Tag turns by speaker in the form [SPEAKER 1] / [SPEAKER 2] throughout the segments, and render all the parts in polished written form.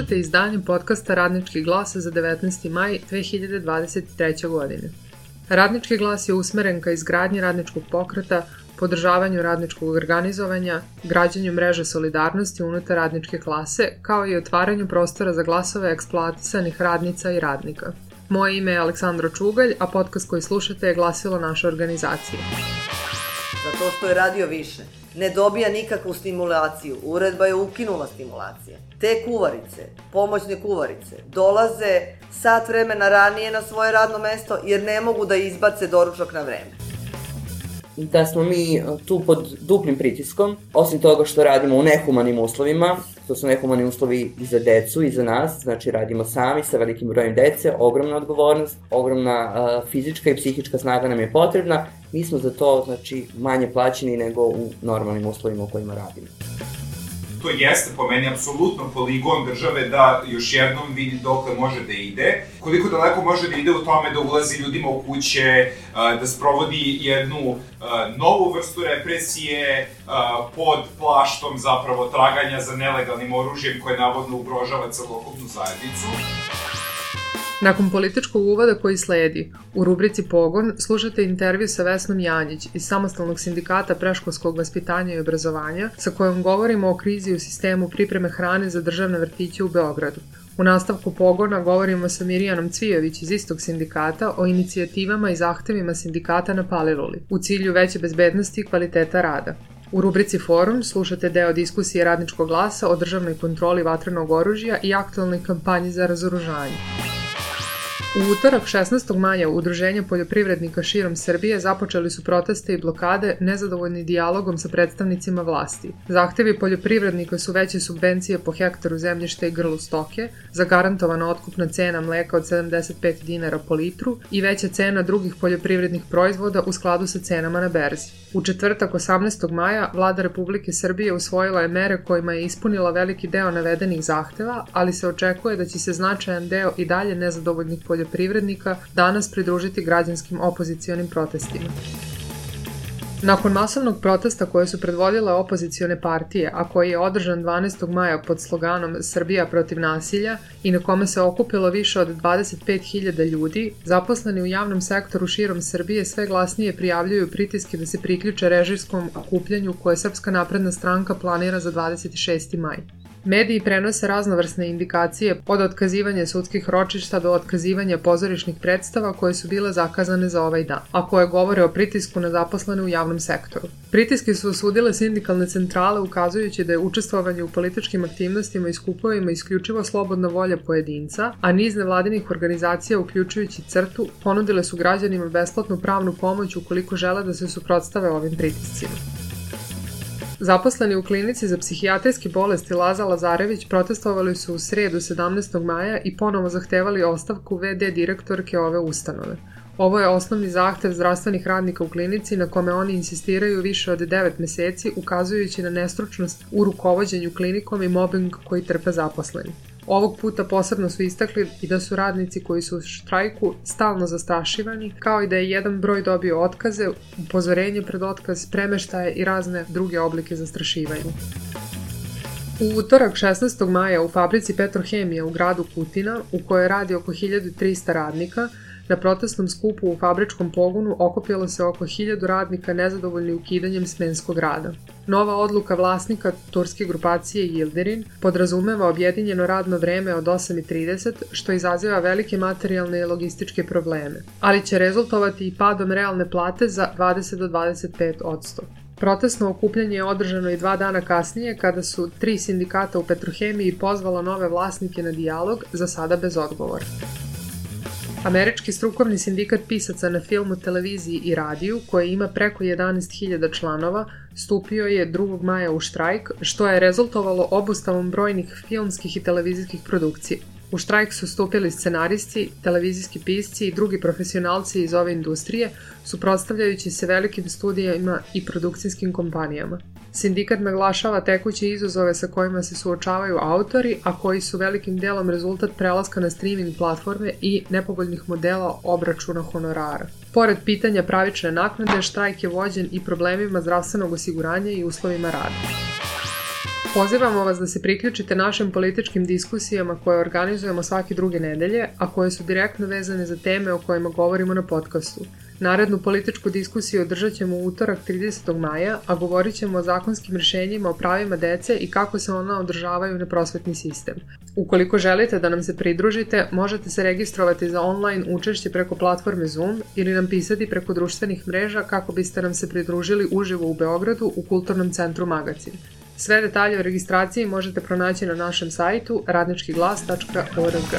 [SPEAKER 1] Slušate izdanje podcasta Radnički glas za 19. maj 2023. godine. Radnički glas je usmeren ka izgradnji radničkog pokreta, podržavanju radničkog organizovanja, građenju mreže solidarnosti unutar radničke klase, kao i otvaranju prostora za glasove eksploatisanih radnica i radnika. Moje ime je Aleksandra Čugalj, a podcast koji slušate je glasilo naše organizacije.
[SPEAKER 2] Zato što je radio više. Ne dobija nikakvu stimulaciju. Uredba je ukinula stimulacije. Te kuvarice, pomoćne kuvarice, dolaze sat vremena ranije na svoje radno mesto jer ne mogu da izbace doručak na vreme.
[SPEAKER 3] Da smo mi tu pod duplim pritiskom, osim toga što radimo u nehumanim uslovima, to su nehumani uslovi i za decu i za nas, znači radimo sami sa velikim brojem dece, ogromna odgovornost, ogromna fizička i psihička snaga nam je potrebna, mi smo za to manje plaćeni nego u normalnim uslovima u kojima radimo.
[SPEAKER 4] To jeste po meni apsolutno poligon države da još jednom vidi dokle može da ide, koliko daleko može da ide u tome da ulazi ljudima u kuće, da sprovodi jednu novu vrstu represije pod plaštom zapravo traganja za nelegalnim oružjem koje navodno ugrožava celokupnu zajednicu.
[SPEAKER 1] Nakon političkog uvoda koji sledi, u rubrici Pogon slušate intervju sa Vesnom Janjić iz Samostalnog sindikata predškolskog vaspitanja i obrazovanja, sa kojom govorimo o krizi u sistemu pripreme hrane za državne vrtiće u Beogradu. U nastavku Pogona govorimo sa Mirjanom Cvijović iz istog sindikata o inicijativama i zahtevima sindikata na Paliluli, u cilju veće bezbednosti i kvaliteta rada. U rubrici Forum slušate deo diskusije Radničkog glasa o državnoj kontroli vatrenog oružja i aktualnoj kampanji za razoružanje. U utorak 16. maja Udruženja poljoprivrednika širom Srbije započeli su proteste i blokade nezadovoljni dijalogom sa predstavnicima vlasti. Zahtevi poljoprivrednika su veće subvencije po hektaru zemljišta i grlu stoke, zagarantovana otkupna cena mleka od 75 dinara po litru i veća cena drugih poljoprivrednih proizvoda u skladu sa cenama na berzi. U četvrtak 18. maja Vlada Republike Srbije usvojila je mere kojima je ispunila veliki deo navedenih zahteva, ali se očekuje da će se značajan deo i dalje nezadovoljnih poljoprivrednika danas pridružiti građanskim opozicionim protestima. Nakon masovnog protesta koje su predvodile opozicione partije, a koji je održan 12. maja pod sloganom Srbija protiv nasilja i na kome se okupilo više od 25.000 ljudi, zaposleni u javnom sektoru širom Srbije sve glasnije prijavljuju pritiske da se priključe režimskom okupljanju koje Srpska napredna stranka planira za 26. maj. Mediji prenose raznovrsne indikacije od otkazivanja sudskih ročišta do otkazivanja pozorišnih predstava koje su bile zakazane za ovaj dan, a koje govore o pritisku na zaposlene u javnom sektoru. Pritiske su osudile sindikalne centrale ukazujući da je učestvovanje u političkim aktivnostima i skupovima isključivo slobodna volja pojedinca, a niz nevladinih organizacija uključujući CRTU ponudile su građanima besplatnu pravnu pomoć ukoliko žele da se suprotstave ovim pritiscima. Zaposleni u klinici za psihijatrijske bolesti Laza Lazarević protestovali su u sredu 17. maja i ponovo zahtevali ostavku VD direktorke ove ustanove. Ovo je osnovni zahtev zdravstvenih radnika u klinici na kome oni insistiraju više od 9 meseci, ukazujući na nestručnost u rukovođenju klinikom i mobbing koji trpe zaposleni. Ovog puta posebno su istakli i da su radnici koji su u štrajku stalno zastrašivani, kao i da je jedan broj dobio otkaze, upozorenje pred otkaz, premeštaje i razne druge oblike zastrašivanja. U utorak 16. maja u fabrici Petrohemija u gradu Kutina, u kojoj radi oko 1300 radnika, na protestnom skupu u fabričkom pogonu okupilo se oko 1000 radnika nezadovoljni ukidanjem smenskog rada. Nova odluka vlasnika turske grupacije Yildirim podrazumeva objedinjeno radno vreme od 8:30, što izaziva velike materijalne i logističke probleme, ali će rezultovati i padom realne plate za 20 do 25%. Protestno okupljanje je održano i 2 dana kasnije kada su 3 sindikata u Petrohemiji pozvala nove vlasnike na dijalog, za sada bez odgovora. Američki strukovni sindikat pisaca na filmu, televiziji i radiju, koji ima preko 11.000 članova, stupio je 2. maja u štrajk, što je rezultovalo obustavom brojnih filmskih i televizijskih produkcija. U štrajk su stupili scenaristi, televizijski pisci i drugi profesionalci iz ove industrije, suprotstavljajući se velikim studijima i produkcijskim kompanijama. Sindikat naglašava tekuće izazove sa kojima se suočavaju autori, a koji su velikim delom rezultat prelaska na streaming platforme i nepovoljnih modela obračuna honorara. Pored pitanja pravične naknade, štrajk je vođen i problemima zdravstvenog osiguranja i uslovima rada. Pozivamo vas da se priključite našim političkim diskusijama koje organizujemo svake druge nedelje, a koje su direktno vezane za teme o kojima govorimo na podcastu. Narednu političku diskusiju održat ćemo u utorak 30. maja, a govorit ćemo o zakonskim rješenjima o pravima dece i kako se ona održavaju na prosvetni sistem. Ukoliko želite da nam se pridružite, možete se registrovati za online učešće preko platforme Zoom ili nam pisati preko društvenih mreža kako biste nam se pridružili uživo u Beogradu u Kulturnom centru Magacin. Sve detalje o registraciji možete pronaći na našem sajtu radničkiglas.org.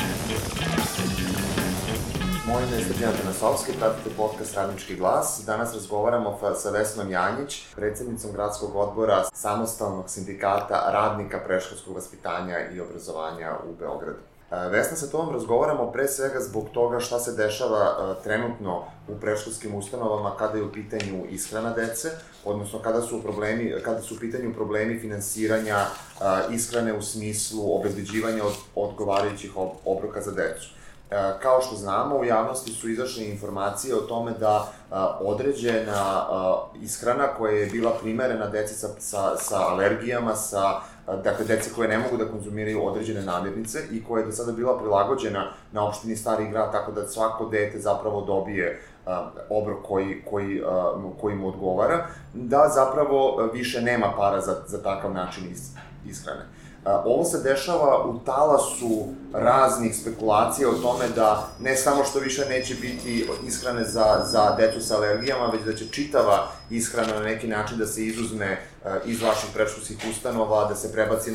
[SPEAKER 5] Moje ime je Srđana Tanasovski, pratite podcast Radnički glas. Danas razgovaramo sa Vesnom Janjić, predsjednicom gradskog odbora Samostalnog sindikata radnika predškolskog vaspitanja i obrazovanja u Beogradu. Vesna, sa tobom razgovaramo pre svega zbog toga šta se dešava trenutno u predškolskim ustanovama kada je u pitanju ishrana dece, odnosno kada su u pitanju problemi finansiranja ishrane u smislu obezbeđivanja odgovarajućih obroka za decu. Kao što znamo, u javnosti su izašle informacije o tome da određena ishrana koja je bila primerena deci sa alergijama, dakle dece koje ne mogu da konzumiraju određene namirnice i koja je do sada bila prilagođena na opštini Stari Grad, tako da svako dete zapravo dobije obrok koji mu odgovara, da zapravo više nema para za takav način ishrane. Ovo se dešava u talasu raznih spekulacija o tome da ne samo što više neće biti ishrane za decu sa alergijama, već da će čitava ishrana na neki način da se izuzme iz vaših predškolskih ustanova, da se prebaci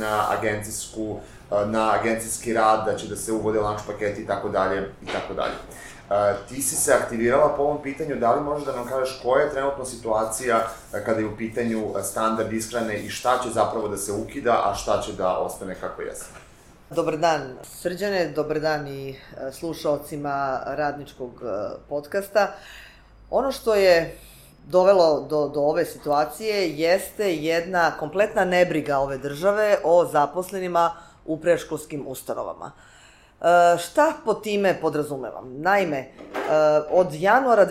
[SPEAKER 5] na agencijski rad, da će da se uvode lunch paketi itd. Ti si se aktivirala po ovom pitanju, da li možeš da nam kažeš koja je trenutno situacija kada je u pitanju standard ishrane i šta će zapravo da se ukida, a šta će da ostane kako jeste?
[SPEAKER 2] Dobar dan Srđane, dobar dan i slušaocima radničkog podcasta. Ono što je dovelo do ove situacije jeste jedna kompletna nebriga ove države o zaposlenima u predškolskim ustanovama. Šta po time podrazumevam? Naime, od januara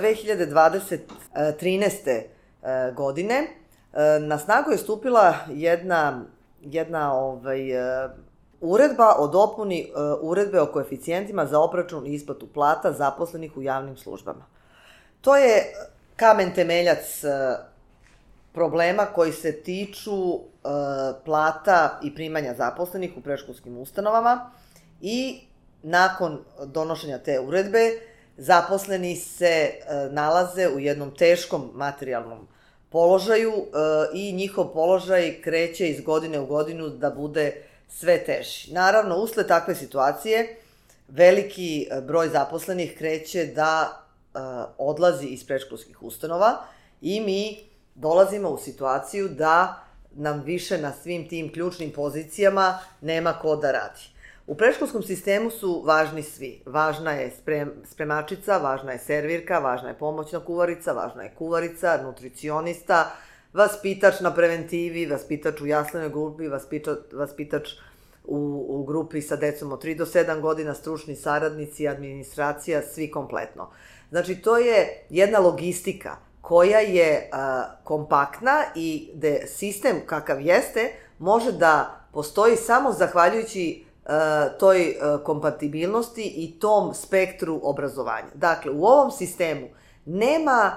[SPEAKER 2] 2013. godine na snagu je stupila jedna uredba o dopuni uredbe o koeficijentima za obračun i isplatu plata zaposlenih u javnim službama. To je kamen temeljac problema koji se tiču plata i primanja zaposlenih u predškolskim ustanovama i nakon donošenja te uredbe, zaposleni se nalaze u jednom teškom materijalnom položaju i njihov položaj kreće iz godine u godinu da bude sve teži. Naravno, usled takve situacije, veliki broj zaposlenih kreće da odlazi iz predškolskih ustanova i mi dolazimo u situaciju da nam više na svim tim ključnim pozicijama nema ko da radi. U predškolskom sistemu su važni svi. Važna je spremačica, važna je servirka, važna je pomoćna kuvarica, važna je kuvarica, nutricionista, vaspitač na preventivi, vaspitač u jaslenoj grupi, vaspitač u grupi sa decom od 3 do 7 godina, stručni saradnici, administracija, svi kompletno. Znači, to je jedna logistika koja je kompaktna i gde sistem kakav jeste može da postoji samo zahvaljujući toj kompatibilnosti i tom spektru obrazovanja. Dakle, u ovom sistemu nema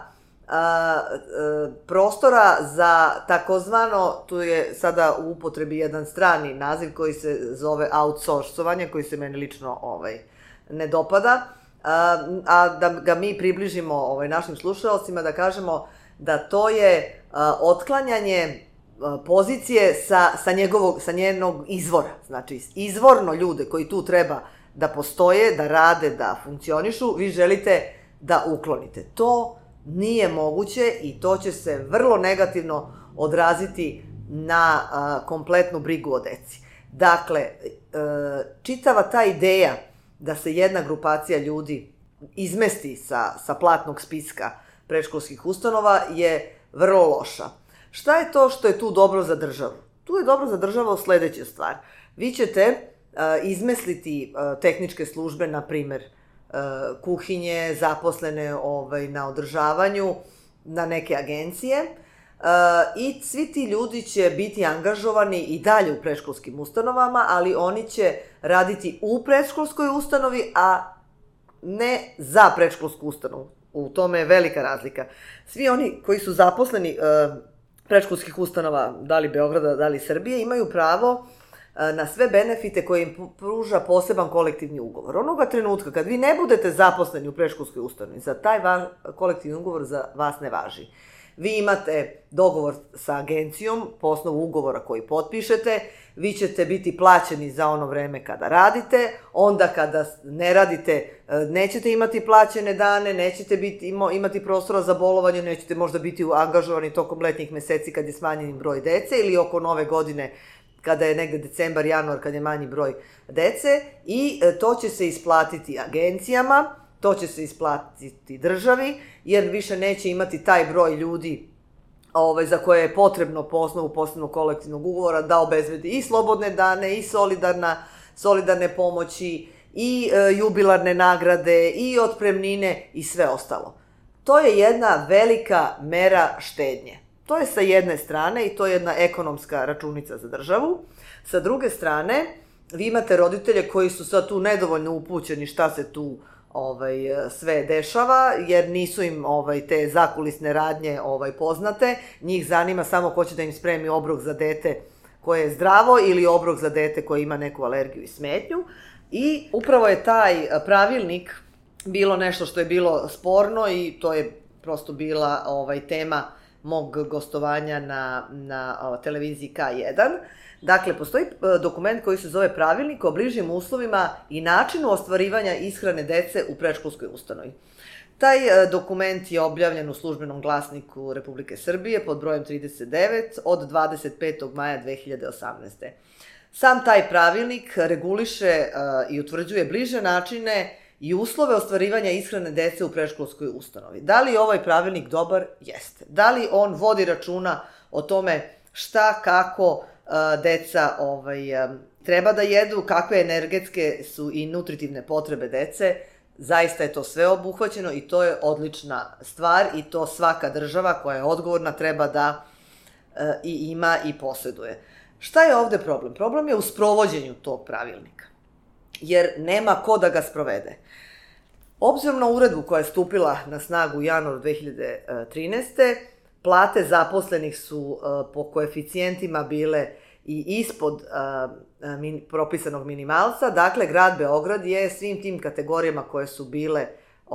[SPEAKER 2] prostora za takozvano, tu je sada u upotrebi jedan strani naziv koji se zove outsourcovanje, koji se meni lično ne dopada, a da ga mi približimo našim slušalcima, da kažemo da to je otklanjanje pozicije sa njenog izvora. Znači, izvorno ljude koji tu treba da postoje, da rade, da funkcionišu, vi želite da uklonite. To nije moguće i to će se vrlo negativno odraziti na kompletnu brigu o deci. Dakle, čitava ta ideja da se jedna grupacija ljudi izmesti sa platnog spiska predškolskih ustanova je vrlo loša. Šta je to što je tu dobro za državu? Tu je dobro za državu sledeća stvar. Vi ćete izmisliti tehničke službe, na primer kuhinje, zaposlene na održavanju, na neke agencije, i svi ti ljudi će biti angažovani i dalje u predškolskim ustanovama, ali oni će raditi u predškolskoj ustanovi, a ne za predškolsku ustanovu. U tome je velika razlika. Svi oni koji su zaposleni predškolskih ustanova, da li Beograda, da li Srbije, imaju pravo na sve benefite koje im pruža poseban kolektivni ugovor. Onoga trenutka kad vi ne budete zaposleni u predškolskoj ustanovi, za taj kolektivni ugovor za vas ne važi. Vi imate dogovor sa agencijom po osnovu ugovora koji potpišete, vi ćete biti plaćeni za ono vreme kada radite, onda kada ne radite nećete imati plaćene dane, nećete imati prostora za bolovanje, nećete možda biti angažovani tokom letnjih meseci kad je smanjeni broj dece ili oko nove godine kada je negde decembar, januar, kad je manji broj dece, i to će se isplatiti agencijama, to će se isplatiti državi, jer više neće imati taj broj ljudi za koje je potrebno po osnovu posebnog kolektivnog ugovora da obezbedi i slobodne dane, i solidarne pomoći, i jubilarne nagrade, i otpremnine, i sve ostalo. To je jedna velika mera štednje. To je sa jedne strane i to je jedna ekonomska računica za državu. Sa druge strane, vi imate roditelje koji su sad tu nedovoljno upućeni šta se tu sve dešava, jer nisu im te zakulisne radnje poznate. Njih zanima samo ko će da im spremi obrok za dete koje je zdravo ili obrok za dete koje ima neku alergiju i smetnju. I upravo je taj pravilnik bilo nešto što je bilo sporno i to je prosto bila tema mog gostovanja na televiziji K1. Dakle, postoji dokument koji se zove Pravilnik o bližim uslovima i načinu ostvarivanja ishrane dece u predškolskoj ustanovi. Taj dokument je objavljen u Službenom glasniku Republike Srbije pod brojem 39 od 25. maja 2018. Sam taj pravilnik reguliše i utvrđuje bliže načine i uslove ostvarivanja ishrane dece u predškolskoj ustanovi. Da li je ovaj pravilnik dobar? Jeste. Da li on vodi računa o tome šta, kako deca treba da jedu, kakve energetske su i nutritivne potrebe dece? Zaista je to sve obuhvaćeno i to je odlična stvar i to svaka država koja je odgovorna treba da i ima i posjeduje. Šta je ovde problem? Problem je u sprovođenju tog pravilnika, jer nema ko da ga sprovede. Obzirom na uredbu koja je stupila na snagu u januaru 2013. plate zaposlenih su po koeficijentima bile i ispod propisanog minimalca. Dakle, grad Beograd je svim tim kategorijama koje su bile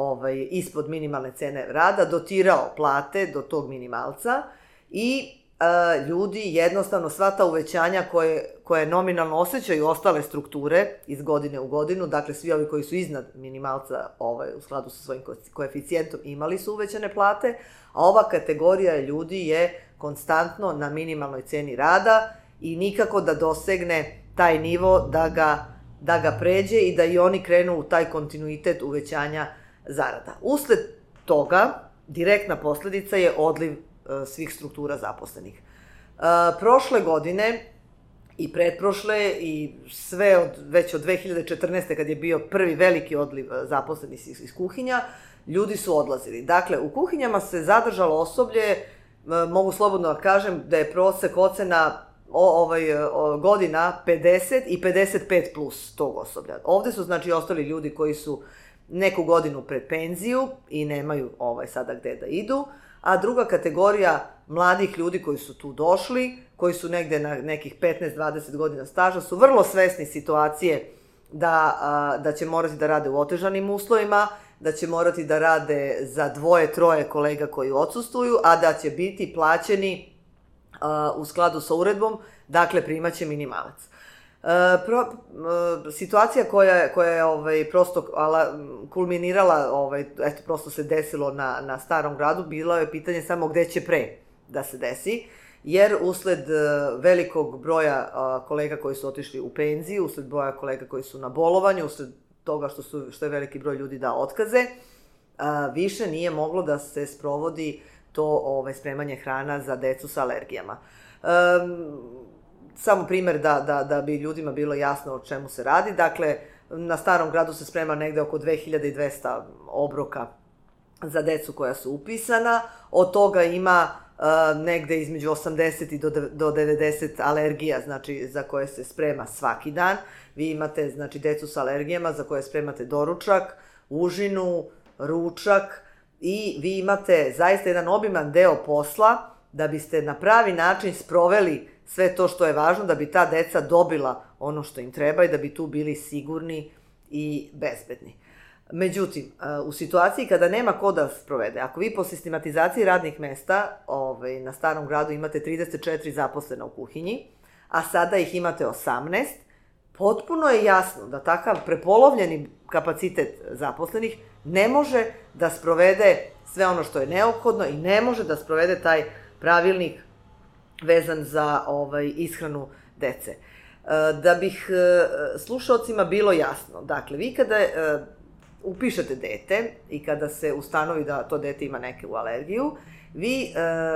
[SPEAKER 2] ispod minimalne cene rada dotirao plate do tog minimalca i ljudi jednostavno sva ta uvećanja koje nominalno osjećaju ostale strukture iz godine u godinu, dakle svi ovi koji su iznad minimalca u skladu sa svojim koeficijentom imali su uvećane plate, a ova kategorija ljudi je konstantno na minimalnoj ceni rada i nikako da dosegne taj nivo da ga pređe i da i oni krenu u taj kontinuitet uvećanja zarada. Usled toga, direktna posledica je odliv svih struktura zaposlenih. Prošle godine i pretprošle i sve već od 2014. kad je bio prvi veliki odliv zaposlenih iz kuhinja, ljudi su odlazili. Dakle, u kuhinjama se zadržalo osoblje, mogu slobodno da kažem da je prosek ocena godina 50 i 55 plus tog osoblja. Ovde su znači ostali ljudi koji su neku godinu pred penziju i nemaju sada gde da idu, a druga kategorija mladih ljudi koji su tu došli, koji su negde na nekih 15-20 godina staža, su vrlo svesni situacije da će morati da rade u otežanim uslovima, da će morati da rade za 2-3 kolega koji odsustvuju, a da će biti plaćeni u skladu sa uredbom, dakle primaće minimalac. Situacija koja je prosto kulminirala, prosto se desilo na Starom gradu, bilo je pitanje samo gde će pre da se desi, jer usled velikog broja kolega koji su otišli u penziju, usled broja kolega koji su na bolovanju, usled toga što je veliki broj ljudi dao otkaze, više nije moglo da se sprovodi to spremanje hrana za decu sa alergijama. Samo primer da bi ljudima bilo jasno o čemu se radi. Dakle, na Starom gradu se sprema negde oko 2200 obroka za decu koja su upisana. Od toga ima negde između 80 i do 90 alergija, znači za koje se sprema svaki dan. Vi imate, znači, decu sa alergijama za koje spremate doručak, užinu, ručak i vi imate zaista jedan obiman deo posla da biste na pravi način sproveli sve to što je važno, da bi ta deca dobila ono što im treba i da bi tu bili sigurni i bezbedni. Međutim, u situaciji kada nema ko da sprovede, ako vi po sistematizaciji radnih mesta na Starom gradu imate 34 zaposlena u kuhinji, a sada ih imate 18, potpuno je jasno da takav prepolovljeni kapacitet zaposlenih ne može da sprovede sve ono što je neophodno i ne može da sprovede taj pravilnik vezan za ishranu dece. Da bih slušaocima bilo jasno, dakle, vi kada upišete dete i kada se ustanovi da to dete ima neku alergiju, vi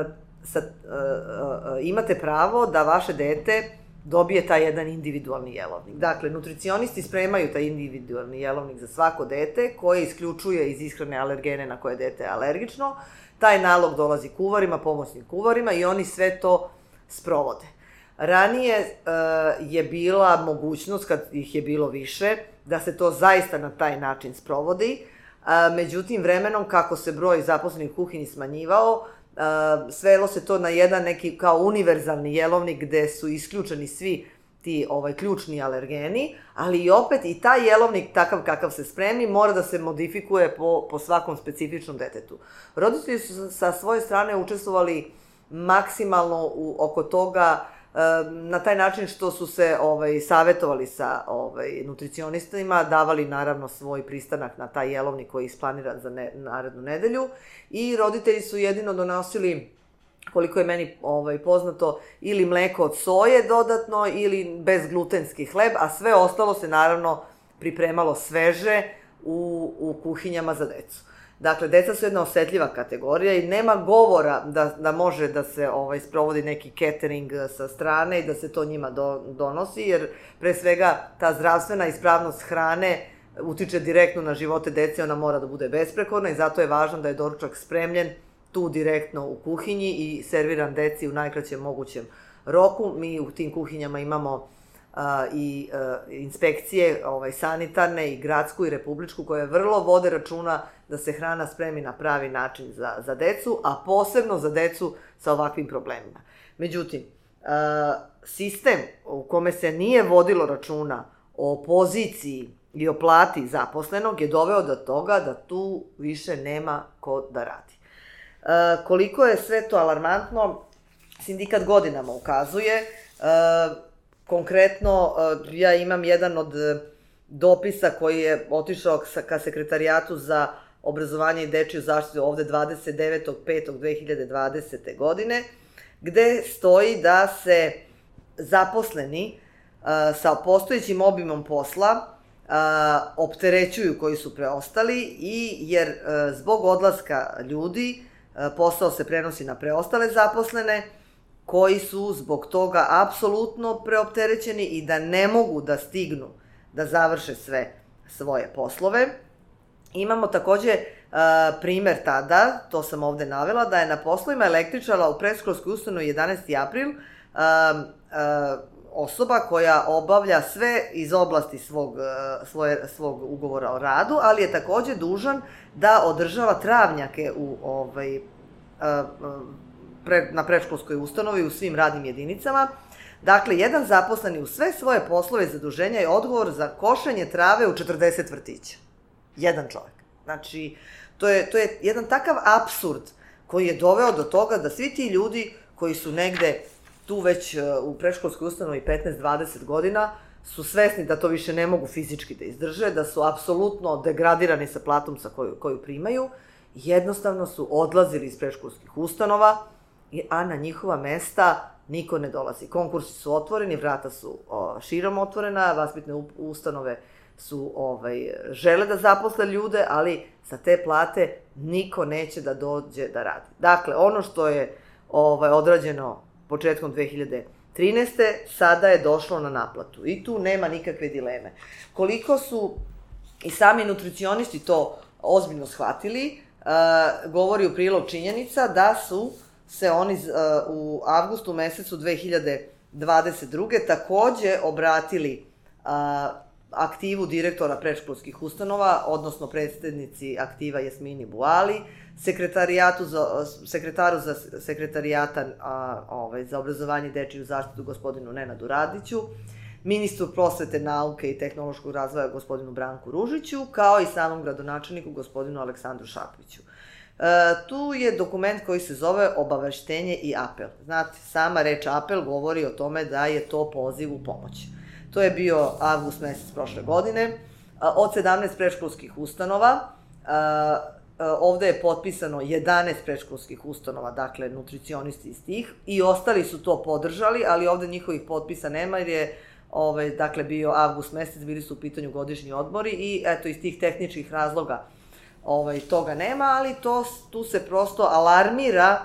[SPEAKER 2] imate pravo da vaše dete dobije taj jedan individualni jelovnik. Dakle, nutricionisti spremaju taj individualni jelovnik za svako dete koji isključuje iz ishrane alergene na koje dete je alergično. Taj nalog dolazi kuvarima, pomoćnim kuvarima i oni sve to sprovode. Ranije je bila mogućnost, kad ih je bilo više, da se to zaista na taj način sprovodi. Međutim, vremenom kako se broj zaposlenih u kuhinji smanjivao, svelo se to na jedan neki kao univerzalni jelovnik gde su isključeni svi ti ključni alergeni, ali i opet i taj jelovnik takav kakav se spremi mora da se modifikuje po svakom specifičnom detetu. Roditelji su sa svoje strane učestvovali maksimalno oko toga na taj način što su se savetovali sa nutricionistima, davali naravno svoj pristanak na taj jelovnik koji je isplaniran za narednu nedelju i roditelji su jedino donosili, koliko je meni poznato, ili mleko od soje dodatno ili bezglutenski hleb, a sve ostalo se naravno pripremalo sveže u kuhinjama za decu. Dakle, deca su jedna osetljiva kategorija i nema govora da može da se sprovodi neki catering sa strane i da se to njima donosi, jer pre svega ta zdravstvena ispravnost hrane utiče direktno na živote dece, ona mora da bude besprekorna i zato je važno da je doručak spremljen tu direktno u kuhinji i serviran deci u najkraćem mogućem roku. Mi u tim kuhinjama imamo i inspekcije sanitarne i gradsku i republičku koje vrlo vode računa da se hrana spremi na pravi način za decu, a posebno za decu sa ovakvim problemima. Međutim, sistem u kome se nije vodilo računa o poziciji i o plati zaposlenog je doveo do toga da tu više nema ko da radi. Koliko je sve to alarmantno, sindikat godinama ukazuje. Konkretno, ja imam jedan od dopisa koji je otišao ka Sekretarijatu za obrazovanje i dečiju zaštitu ovde 29.5.2020. godine, gde stoji da se zaposleni sa postojećim obimom posla opterećuju koji su preostali jer zbog odlaska ljudi posao se prenosi na preostale zaposlene koji su zbog toga apsolutno preopterećeni i da ne mogu da stignu da završe sve svoje poslove. Imamo takođe primer tada, to sam ovde navela, da je na poslovima električara u predškolskoj ustanovi 11. april osoba koja obavlja sve iz oblasti svog ugovora o radu, ali je takođe dužan da održava travnjake na predškolskoj ustanovi u svim radnim jedinicama. Dakle, jedan zaposleni u sve svoje poslove zaduženja je odgovor za košenje trave u 40 vrtića. Jedan čovek. Znači, to je jedan takav apsurd koji je doveo do toga da svi ti ljudi koji su negde tu već u predškolskoj ustanovi 15-20 godina su svesni da to više ne mogu fizički da izdrže, da su apsolutno degradirani sa platom koju primaju, jednostavno su odlazili iz predškolskih ustanova, a na njihova mesta niko ne dolazi. Konkursi su otvoreni, vrata su širom otvorena, vaspitne ustanove su žele da zaposle ljude, ali sa te plate niko neće da dođe da radi. Dakle, ono što je odrađeno početkom 2013. sada je došlo na naplatu i tu nema nikakve dileme. Koliko su i sami nutricionisti to ozbiljno shvatili, govori u prilog činjenica da su se oni u avgustu mesecu 2022. takođe obratili aktivu direktora predškolskih ustanova, odnosno predsednici aktiva Jasmini Buali, sekretaru za sekretarijata za obrazovanje i dečiju zaštitu gospodinu Nenadu Radiću, ministru prosvete, nauke i tehnološkog razvoja gospodinu Branku Ružiću, kao i samom gradonačelniku gospodinu Aleksandru Šapiću. Tu je dokument koji se zove obaveštenje i apel. Znate, sama reč apel govori o tome da je to poziv u pomoć. To je bio avgust mesec prošle godine. Od 17 predškolskih ustanova, ovde je potpisano 11 predškolskih ustanova, dakle nutricionisti iz tih, i ostali su to podržali, ali ovde njihovih potpisa nema jer je dakle bio avgust mesec, bili su u pitanju godišnji odmori i eto iz tih tehničkih razloga toga nema, ali tu se prosto alarmira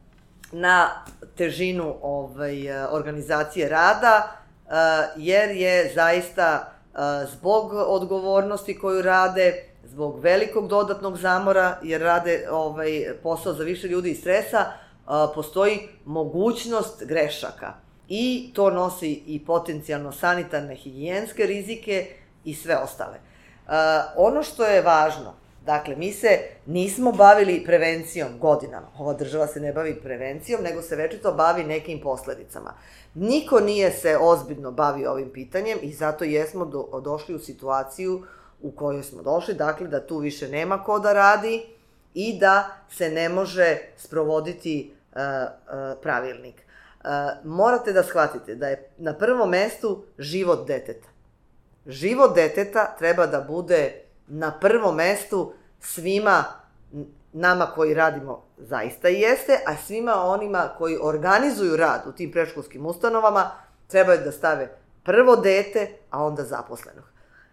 [SPEAKER 2] na težinu organizacije rada, jer je zaista zbog odgovornosti koju rade, zbog velikog dodatnog zamora, jer rade posao za više ljudi i stresa, postoji mogućnost grešaka. I to nosi i potencijalno sanitarne, higijenske rizike i sve ostale. Ono što je važno, dakle, mi se nismo bavili prevencijom godinama. Ova država se ne bavi prevencijom, nego se večito bavi nekim posledicama. Niko nije se ozbiljno bavio ovim pitanjem i zato jesmo došli u situaciju u kojoj smo došli, dakle, da tu više nema ko da radi i da se ne može sprovoditi pravilnik. Morate da shvatite da je na prvom mestu život deteta. Život deteta treba da bude na prvom mestu svima nama koji radimo zaista i jeste, a svima onima koji organizuju rad u tim predškolskim ustanovama trebaju da stave prvo dete, a onda zaposlenog.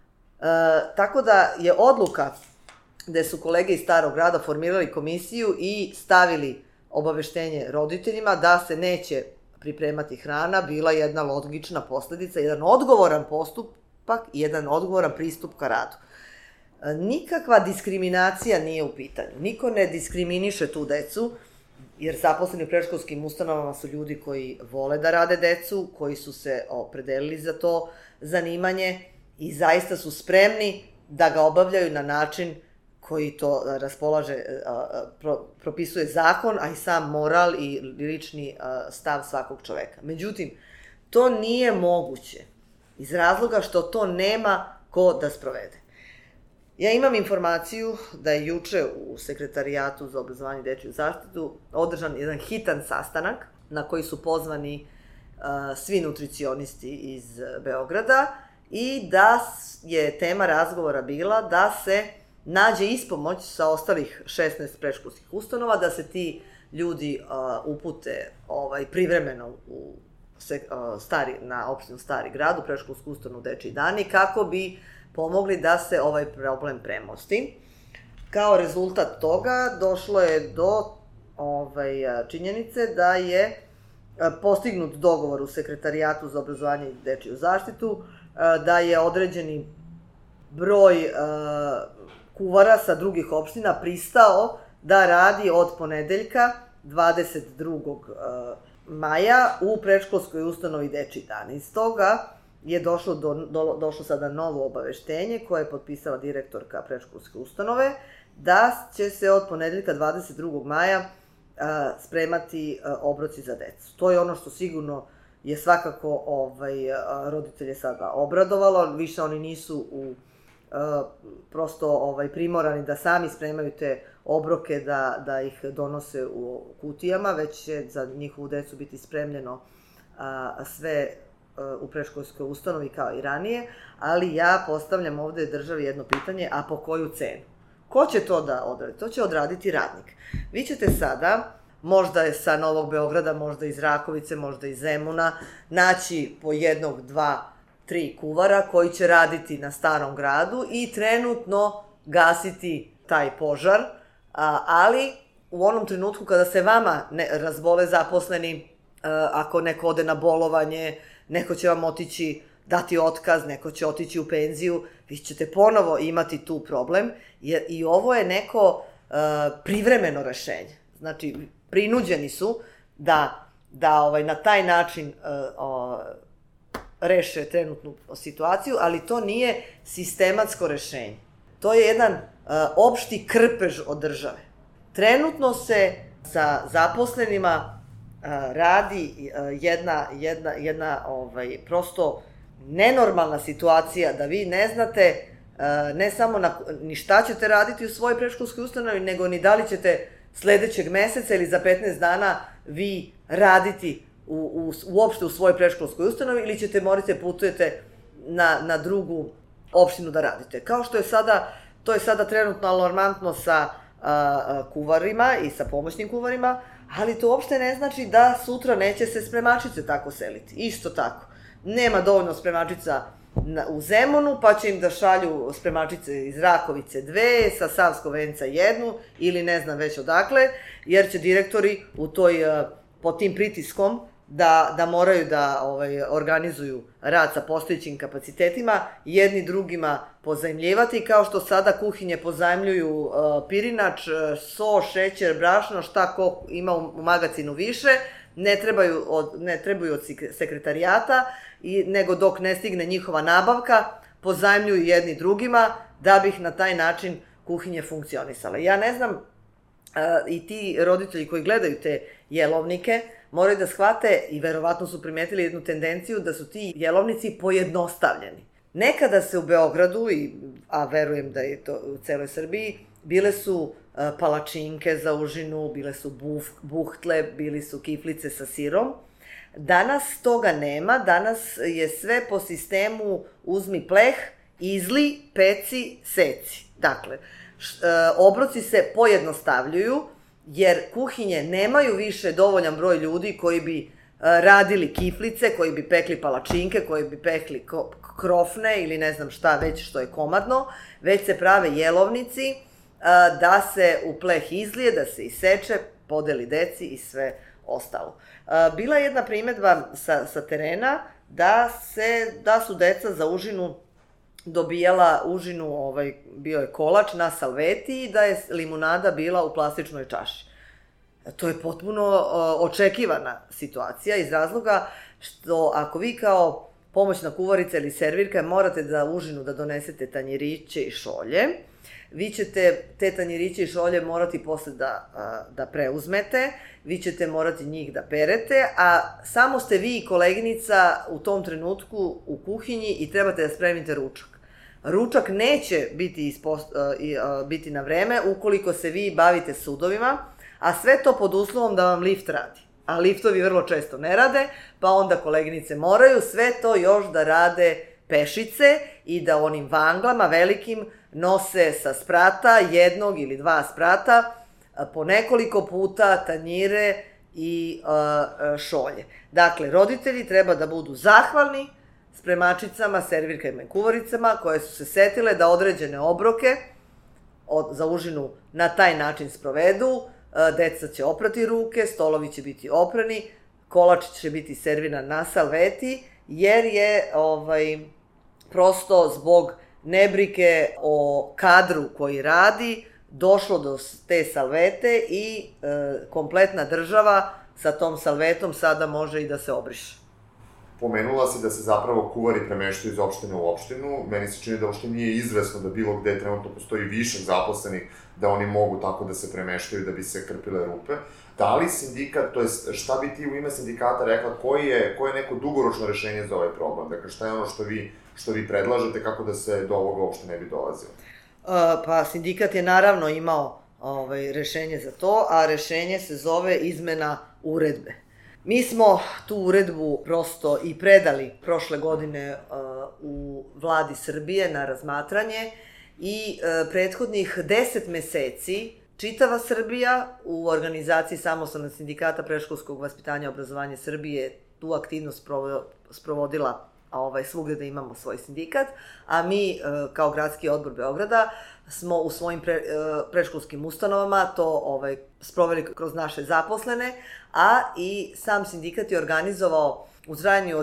[SPEAKER 2] Tako da je odluka gde su kolege iz Starog grada formirali komisiju i stavili obaveštenje roditeljima da se neće pripremati hrana, bila jedna logična posledica, jedan odgovoran postupak i jedan odgovoran pristup ka radu. Nikakva diskriminacija nije u pitanju. Niko ne diskriminiše tu decu, jer zaposleni u predškolskim ustanovama su ljudi koji vole da rade decu, koji su se opredelili za to zanimanje i zaista su spremni da ga obavljaju na način koji to propisuje zakon, a i sam moral i lični stav svakog čoveka. Međutim, to nije moguće iz razloga što to nema ko da sprovede. Ja imam informaciju da je juče u Sekretarijatu za obrazovanje i dečiju zaštitu održan jedan hitan sastanak na koji su pozvani svi nutricionisti iz Beograda i da je tema razgovora bila da se nađe ispomoć sa ostalih 16 predškolskih ustanova, da se ti ljudi upute privremeno na opštinu Stari grad, u predškolsku ustanovu Dečiji dani, kako bi pomogli da se ovaj problem premosti. Kao rezultat toga došlo je do činjenice da je postignut dogovor u Sekretarijatu za obrazovanje i dečiju zaštitu, da je određeni broj kuvara sa drugih opština pristao da radi od ponedeljka 22. maja u predškolskoj ustanovi Dečiji dan. Iz toga je došlo sada novo obaveštenje koje je potpisala direktorka predškolske ustanove, da će se od ponedeljka 22. maja spremati obroci za decu. To je ono što sigurno je svakako roditelje sada obradovalo, više oni nisu prosto primorani da sami spremaju te obroke, da ih donose u kutijama, već će za njihovu decu biti spremljeno sve u predškolskoj ustanovi kao i ranije, ali ja postavljam ovde državi jedno pitanje, a po koju cenu? Ko će to da odradi? To će odraditi radnik. Vi ćete sada, možda je sa Novog Beograda, možda iz Rakovice, možda iz Zemuna, naći po 1, 2, 3 kuvara koji će raditi na Starom gradu i trenutno gasiti taj požar, ali u onom trenutku kada se vama razbole zaposleni, ako neko ode na bolovanje, neko će vam dati otkaz, neko će otići u penziju, vi ćete ponovo imati tu problem, jer i ovo je neko privremeno rešenje. Znači, prinuđeni su da na taj način reše trenutnu situaciju, ali to nije sistematsko rešenje. To je jedan opšti krpež od države. Trenutno se sa zaposlenima radi jedna prosto nenormalna situacija, da vi ne znate ne samo ni šta ćete raditi u svojoj predškolskoj ustanovi, nego ni da li ćete sledećeg meseca ili za 15 dana vi raditi uopšte u svojoj predškolskoj ustanovi ili ćete morati putujete na drugu opštinu da radite. Kao što je sada, to je sada trenutno alarmantno sa kuvarima i sa pomoćnim kuvarima, ali to uopšte ne znači da sutra neće se spremačice tako seliti. Isto tako. Nema dovoljno spremačica u Zemunu, pa će im da šalju spremačice iz Rakovice 2, sa Savskog venca 1 ili ne znam već odakle, jer će direktori pod tim pritiskom da moraju da organizuju rad sa postojećim kapacitetima, jedni drugima pozajmljivati, kao što sada kuhinje pozajmljuju pirinač, so, šećer, brašno, šta ko ima u magacinu više, ne trebaju od sekretarijata, nego dok ne stigne njihova nabavka, pozajmljuju jedni drugima da bi na taj način kuhinje funkcionisale. Ja ne znam, i ti roditelji koji gledaju te jelovnike moraju da shvate, i verovatno su primetili jednu tendenciju, da su ti jelovnici pojednostavljeni. Nekada se u Beogradu, a verujem da je to u celoj Srbiji, bile su palačinke za užinu, bile su buhtle, bili su kiflice sa sirom. Danas toga nema, danas je sve po sistemu uzmi pleh, izli, peci, seci. Dakle, obroci se pojednostavljuju, jer kuhinje nemaju više dovoljan broj ljudi koji bi radili kiflice, koji bi pekli palačinke, koji bi pekli krofne ili ne znam šta već što je komadno, već se prave jelovnici da se u pleh izlije, da se iseče, podeli deci i sve ostalo. Bila je jedna primedba sa terena da su deca za užinu dobijala bio je kolač na salveti i da je limunada bila u plastičnoj čaši. To je potpuno očekivana situacija iz razloga što ako vi kao pomoćna kuvarica ili servirka morate za užinu da donesete tanjiriće i šolje, vi ćete te tanjiriće i šolje morati posle da preuzmete, vi ćete morati njih da perete, a samo ste vi i koleginica u tom trenutku u kuhinji i trebate da spremite ručak. Ručak neće biti na vreme ukoliko se vi bavite sudovima, a sve to pod uslovom da vam lift radi. A liftovi vrlo često ne rade, pa onda koleginice moraju sve to još da rade pešice i da onim vanglama velikim nose sa sprata, jednog ili dva sprata, po nekoliko puta tanjire i šolje. Dakle, roditelji treba da budu zahvalni spremačicama, servirkama i kuvaricama koje su se setile da određene obroke za užinu na taj način sprovedu, deca će oprati ruke, stolovi će biti oprani, kolač će biti serviran na salveti, jer je prosto zbog nebrige o kadru koji radi došlo do te salvete i kompletna država sa tom salvetom sada može i da se obriše.
[SPEAKER 5] Pomenula si da se zapravo kuvari premeštaju iz opštine u opštinu. Meni se čini da uopšte nije izvesno da bilo gde trenutno postoji višak zaposlenih, da oni mogu tako da se premeštaju da bi se krpile rupe. Da li sindikat, to jest šta bi ti u ime sindikata rekla, koje je neko dugoročno rešenje za ovaj problem? Dakle, šta je ono što vi predlažete, kako da se do ovoga uopšte ne bi dolazilo?
[SPEAKER 2] Pa, sindikat je naravno imao rešenje za to, a rešenje se zove izmena uredbe. Mi smo tu uredbu prosto i predali prošle godine u vladi Srbije na razmatranje i prethodnih 10 meseci čitava Srbija u organizaciji Samostalnog sindikata predškolskog vaspitanja i obrazovanja Srbije tu aktivnost sprovodila svugde da imamo svoj sindikat, a mi kao Gradski odbor Beograda smo u svojim predškolskim ustanovama to sproveli kroz naše zaposlene, a i sam sindikat je organizovao u trajanju od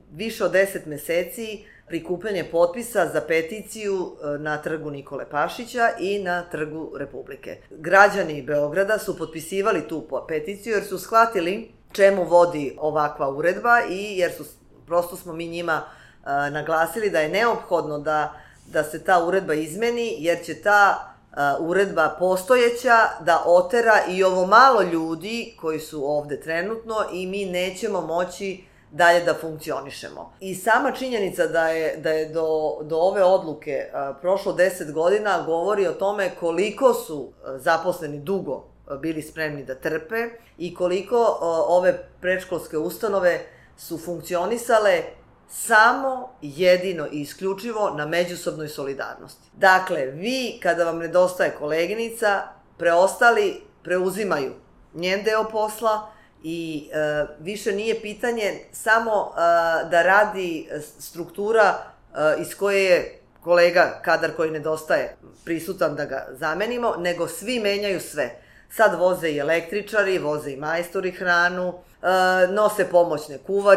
[SPEAKER 2] više od 10 meseci prikupljanje potpisa za peticiju na trgu Nikole Pašića i na trgu Republike. Građani Beograda su potpisivali tu peticiju jer su shvatili čemu vodi ovakva uredba i jer prosto smo mi njima naglasili da je neophodno da se ta uredba izmeni, jer će ta uredba postojeća da otera i ovo malo ljudi koji su ovde trenutno i mi nećemo moći dalje da funkcionišemo. I sama činjenica da je do ove odluke prošlo 10 godina govori o tome koliko su zaposleni dugo bili spremni da trpe i koliko ove predškolske ustanove su funkcionisale samo, jedino i isključivo na međusobnoj solidarnosti. Dakle, vi kada vam nedostaje koleginica, preostali preuzimaju njen deo posla i više nije pitanje samo da radi struktura iz koje je kolega, kadar koji nedostaje, prisutan da ga zamenimo, nego svi menjaju sve. Sad voze i električari, voze i majstori hranu, nose pomoćne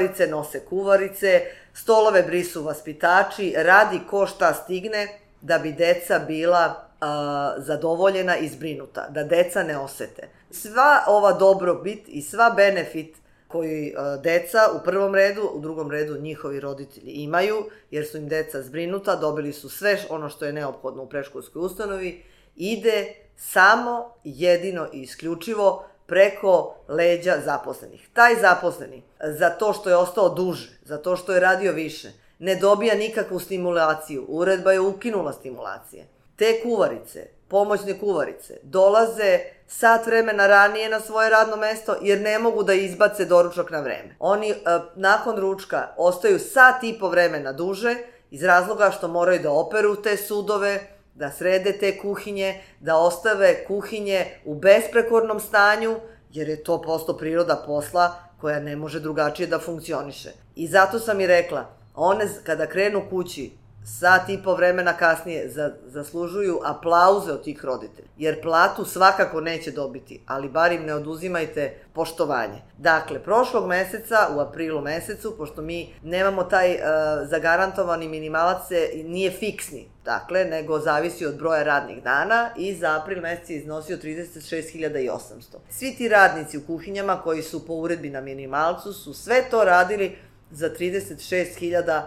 [SPEAKER 2] kuvarice, stolove brisu vaspitači, radi ko šta stigne da bi deca bila zadovoljena i zbrinuta, da deca ne osete. Sva ova dobrobit i sva benefit koji deca u prvom redu, u drugom redu njihovi roditelji imaju, jer su im deca zbrinuta, dobili su sve ono što je neophodno u predškolskoj ustanovi, ide samo, jedino i isključivo preko leđa zaposlenih. Taj zaposleni, za to što je ostao duže, za to što je radio više, ne dobija nikakvu stimulaciju. Uredba je ukinula stimulacije. Te kuvarice, pomoćne kuvarice, dolaze sat vremena ranije na svoje radno mesto jer ne mogu da izbace doručak na vreme. Oni nakon ručka ostaju sat i po vremena duže iz razloga što moraju da operu te sudove, da srede te kuhinje, da ostave kuhinje u besprekornom stanju, jer je to prosto priroda posla koja ne može drugačije da funkcioniše. I zato sam i rekla, one kada krenu kući, sat i po vremena kasnije zaslužuju aplauze od tih roditelja, jer platu svakako neće dobiti, ali bar im ne oduzimajte poštovanje. Dakle, prošlog meseca, u aprilu mesecu, pošto mi nemamo taj zagarantovani minimalac, nije fiksni, dakle, nego zavisi od broja radnih dana i za april mesec je iznosio 36.800. Svi ti radnici u kuhinjama koji su po uredbi na minimalcu su sve to radili za 36.800.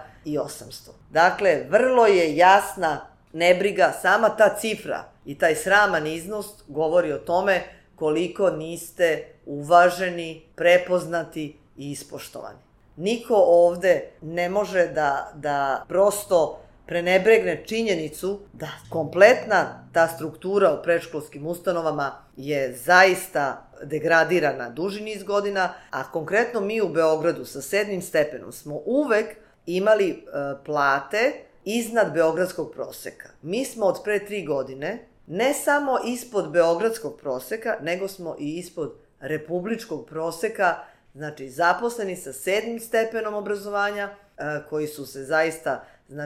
[SPEAKER 2] Dakle, vrlo je jasna nebriga, sama ta cifra i taj sraman iznos govori o tome koliko niste uvaženi, prepoznati i ispoštovani. Niko ovde ne može da prosto prenebregne činjenicu da kompletna ta struktura u predškolskim ustanovama je zaista degradirana duži niz godina, a konkretno mi u Beogradu sa 7. stepenom smo uvek imali plate iznad beogradskog proseka. Mi smo od pre 3 godine ne samo ispod beogradskog proseka, nego smo i ispod republičkog proseka, znači zaposleni sa 7. stepenom obrazovanja, koji su se zaista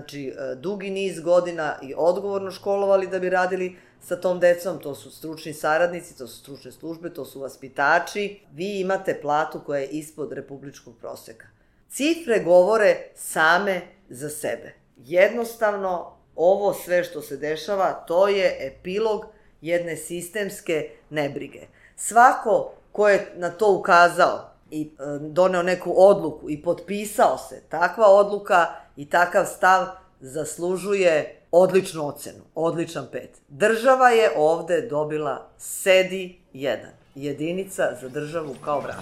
[SPEAKER 2] dugi niz godina i odgovorno školovali da bi radili sa tom decom, to su stručni saradnici, to su stručne službe, to su vaspitači. Vi imate platu koja je ispod republičkog proseka. Cifre govore same za sebe. Jednostavno, ovo sve što se dešava, to je epilog jedne sistemske nebrige. Svako ko je na to ukazao i doneo neku odluku i potpisao se, takva odluka i takav stav zaslužuje odličnu ocenu, odličan 5. Država je ovde dobila SEDI 1, jedinica za državu kao vrat.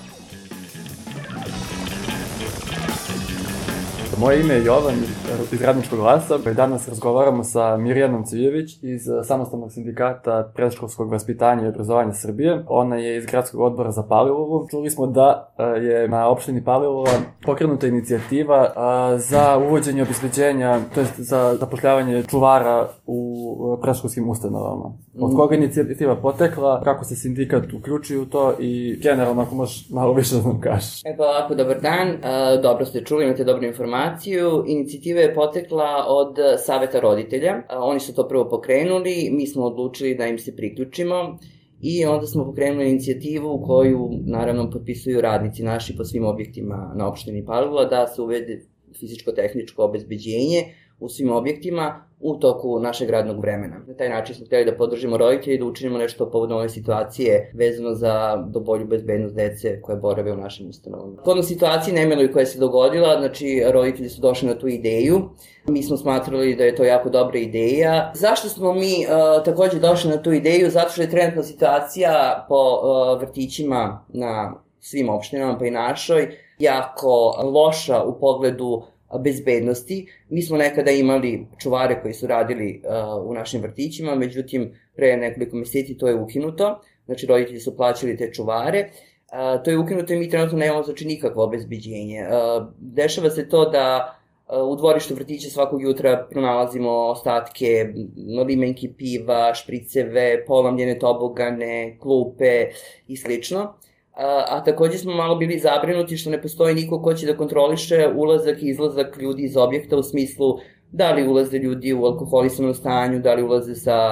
[SPEAKER 6] Moje ime je Jovan iz Radničkog glasa. Danas razgovaramo sa Mirjanom Cvijević iz Samostalnog sindikata predškolskog vaspitanja i obrazovanja Srbije. Ona je iz Gradskog odbora za Palilovo. Čuli smo da je na opštini Palilova pokrenuta inicijativa za uvođenje obezbeđenja, to jest za zapošljavanje čuvara u predškolskim ustanovama. Od koga je inicijativa potekla, kako se sindikat uključio u to i generalno ako možeš malo više da nam kažeš.
[SPEAKER 3] Evo ovako, dobar dan, dobro ste čuli, imate dobru informaciju. Inicijativa je potekla od Saveta roditelja. Oni su to prvo pokrenuli, mi smo odlučili da im se priključimo i onda smo pokrenuli inicijativu koju naravno potpisuju radnici naši po svim objektima na opštini Palilula da se uvede fizičko-tehničko obezbeđenje u svim objektima u toku našeg radnog vremena. Na taj način smo htjeli da podržimo roditelje i da učinimo nešto povodom ove situacije vezano za bolju bezbednost dece koje borave u našim ustanovama. Podno situaciji nemiloj koja se dogodila, znači roditelji su došli na tu ideju. Mi smo smatrali da je to jako dobra ideja. Zašto smo mi takođe došli na tu ideju? Zato što je trenutna situacija po vrtićima na svim opštinama, pa i našoj, jako loša u pogledu bezbednosti. Mi smo nekada imali čuvare koji su radili u našim vrtićima, međutim, pre nekoliko meseci to je ukinuto. Znači, roditelji su plaćali te čuvare. To je ukinuto i mi trenutno nemamo znači nikakvo obezbeđenje. Dešava se to da u dvorištu vrtića svakog jutra pronalazimo ostatke limenki piva, špriceve, polomljene tobogane, klupe i slično. A takođe smo malo bili zabrinuti što ne postoji niko ko će da kontroliše ulazak i izlazak ljudi iz objekta u smislu da li ulaze ljudi u alkoholisanom stanju, da li ulaze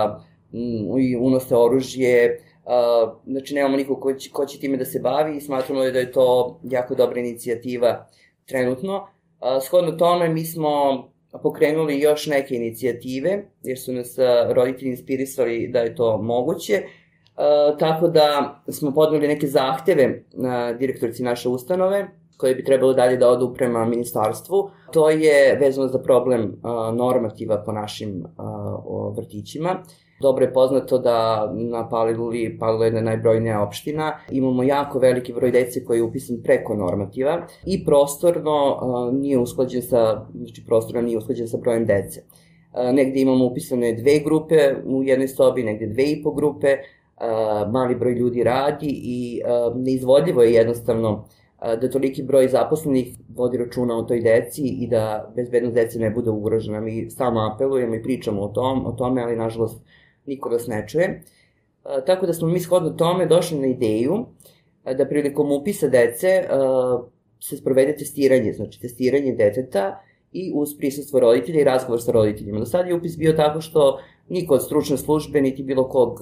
[SPEAKER 3] i unose oružje. Znači nemamo niko ko će time da se bavi i smatramo da je to jako dobra inicijativa trenutno. Shodno tome mi smo pokrenuli još neke inicijative jer su nas roditelji inspirisali da je to moguće. Tako da smo podneli neke zahteve direktorici naše ustanove koje bi trebalo dalje da odu prema ministarstvu. To je vezano za problem normativa po našim vrtićima. Dobro je poznato da na Paliluli, Palilula je jedna najbrojnija opština, imamo jako veliki broj dece koji je upisan preko normativa i prostorno nije usklađen sa brojem dece. Negde imamo upisane 2 grupe u jednoj sobi, negde 2,5 grupe, mali broj ljudi radi i neizvodljivo je jednostavno da toliki broj zaposlenih vodi računa o toj deci i da bezbednost dece ne bude ugrožena. Mi stalno apelujemo i pričamo o tome, ali nažalost niko nas ne čuje. Tako da smo mi shodno tome došli na ideju da prilikom upisa dece se sprovede testiranje, znači testiranje deteta i uz prisustvo roditelja i razgovor sa roditeljima. Do sada je upis bio tako što niko od stručne službe, niti bilo kog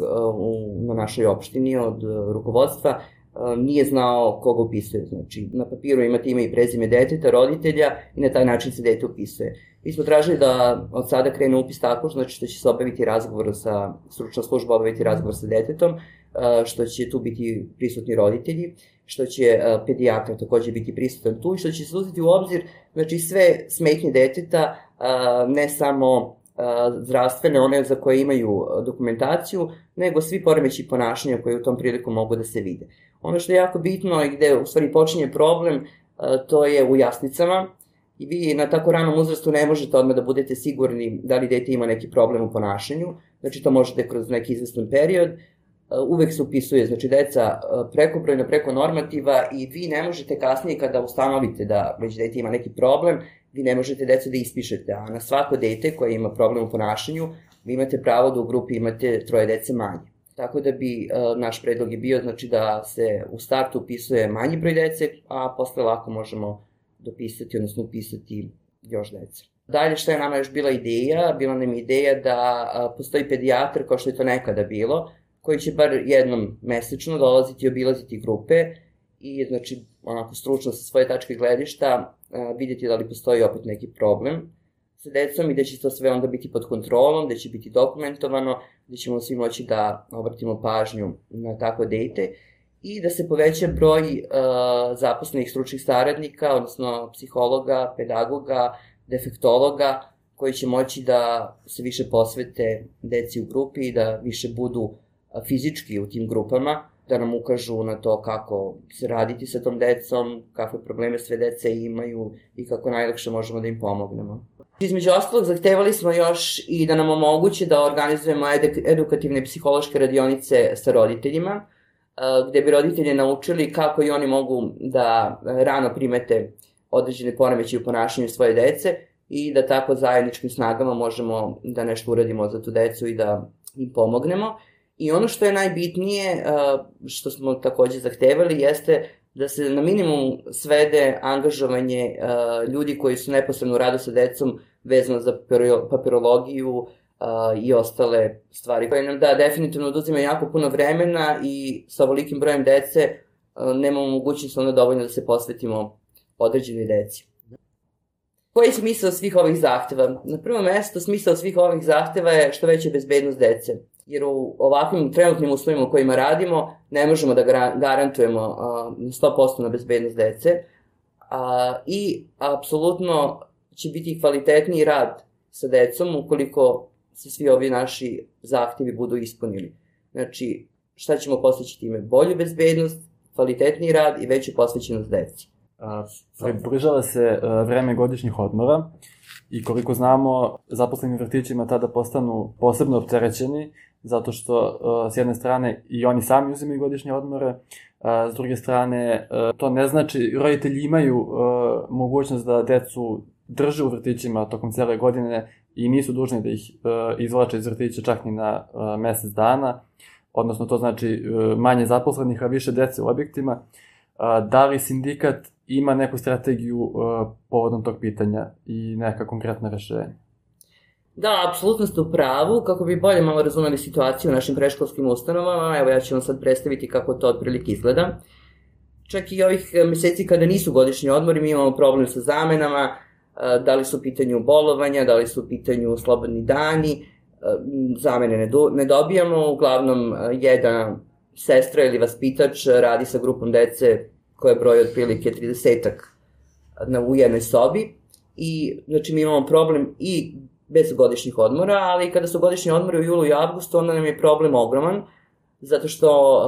[SPEAKER 3] na našoj opštini od rukovodstva nije znao koga upisuje. Znači, na papiru imate ime i prezime deteta, roditelja i na taj način se dete upisuje. Mi smo tražili da od sada krene upis tako, znači što će se obaviti razgovor sa, stručna služba obaviti razgovor sa detetom, što će tu biti prisutni roditelji, što će pedijatar takođe biti prisutan tu i što će se uzeti u obzir znači sve smetnje deteta, ne samo zdravstvene, one za koje imaju dokumentaciju, nego svi poremeći ponašanja koje u tom priliku mogu da se vide. Ono što je jako bitno i gde u stvari počinje problem, to je u jaslicama i vi na tako ranom uzrastu ne možete odmah da budete sigurni da li dete ima neki problem u ponašanju, znači to možete kroz neki izvestan period, uvek se upisuje, znači deca prekobrojno, preko normativa i vi ne možete kasnije kada ustanovite da već dete ima neki problem, vi ne možete decu da ispišete, a na svako dete koje ima problem u ponašanju, vi imate pravo da u grupi imate 3 dece manje. Tako da bi naš predlog je bio znači da se u startu upisuje manji broj dece, a posle lako možemo dopisati, odnosno upisati još dece. Dalje što je nama još bila ideja? Bila nam ideja da postoji pedijatar, kao što je to nekada bilo, koji će bar jednom mesečno dolaziti i obilaziti grupe i znači onako stručno sa svoje tačke gledišta vidjeti da li postoji opet neki problem sa decom i da će to sve onda biti pod kontrolom, da će biti dokumentovano, da ćemo svi moći da obratimo pažnju na takvo dete i da se poveća broj zaposlenih stručnih saradnika, odnosno psihologa, pedagoga, defektologa, koji će moći da se više posvete deci u grupi i da više budu fizički u tim grupama, da nam ukažu na to kako se raditi sa tom decom, kakve probleme sve dece imaju i kako najlakše možemo da im pomognemo. Između ostalog, zahtevali smo još i da nam omoguće da organizujemo edukativne psihološke radionice sa roditeljima, gde bi roditelji naučili kako i oni mogu da rano primete određene poremećaje u ponašanju svoje dece i da tako zajedničkim snagama možemo da nešto uradimo za tu decu i da im pomognemo. I ono što je najbitnije, što smo takođe zahtevali, jeste da se na minimum svede angažovanje ljudi koji su neposredno u radu sa decom vezano za papirologiju i ostale stvari koje nam definitivno oduzima jako puno vremena i sa ovolikim brojem dece nemamo mogućnost onda dovoljno da se posvetimo određenoj deci. Koji je smisao svih ovih zahteva? Na prvom mestu smisao svih ovih zahteva je što veća bezbednost dece. Jer u ovakvim trenutnim uslovima u kojima radimo ne možemo da garantujemo 100% na bezbednost dece i apsolutno će biti kvalitetniji rad sa decom ukoliko se svi ovi naši zahtevi budu ispunili. Znači, šta ćemo postići time? Bolju bezbednost, kvalitetniji rad i veću posvećenost deci.
[SPEAKER 6] Približava se vreme godišnjih odmora i koliko znamo, zaposleni u vrtićima tada postanu posebno opterećeni, zato što s jedne strane i oni sami uzimaju godišnje odmore, s druge strane to ne znači, roditelji imaju mogućnost da decu drže u vrtićima tokom cele godine i nisu dužni da ih izvlače iz vrtića čak ni na mesec dana, odnosno to znači manje zaposlenih, a više dece u objektima. Da li sindikat ima neku strategiju povodom tog pitanja i neka konkretna rešenja?
[SPEAKER 3] Da, apsolutno ste u pravu. Kako bi bolje malo razumeli situaciju u našim predškolskim ustanovama, evo ja ću vam sad predstaviti kako to otprilike izgleda. Čak i ovih meseci kada nisu godišnji odmori, mi imamo problem sa zamenama, da li su u pitanju bolovanja, da li su u pitanju slobodni dani, zamene ne dobijamo, uglavnom jedna sestra ili vaspitač radi sa grupom dece koja broji otprilike 30-ak u jednoj sobi i znači mi imamo problem i bez godišnjih odmora, ali kada su godišnji odmori u julu i avgustu, onda nam je problem ogroman, zato što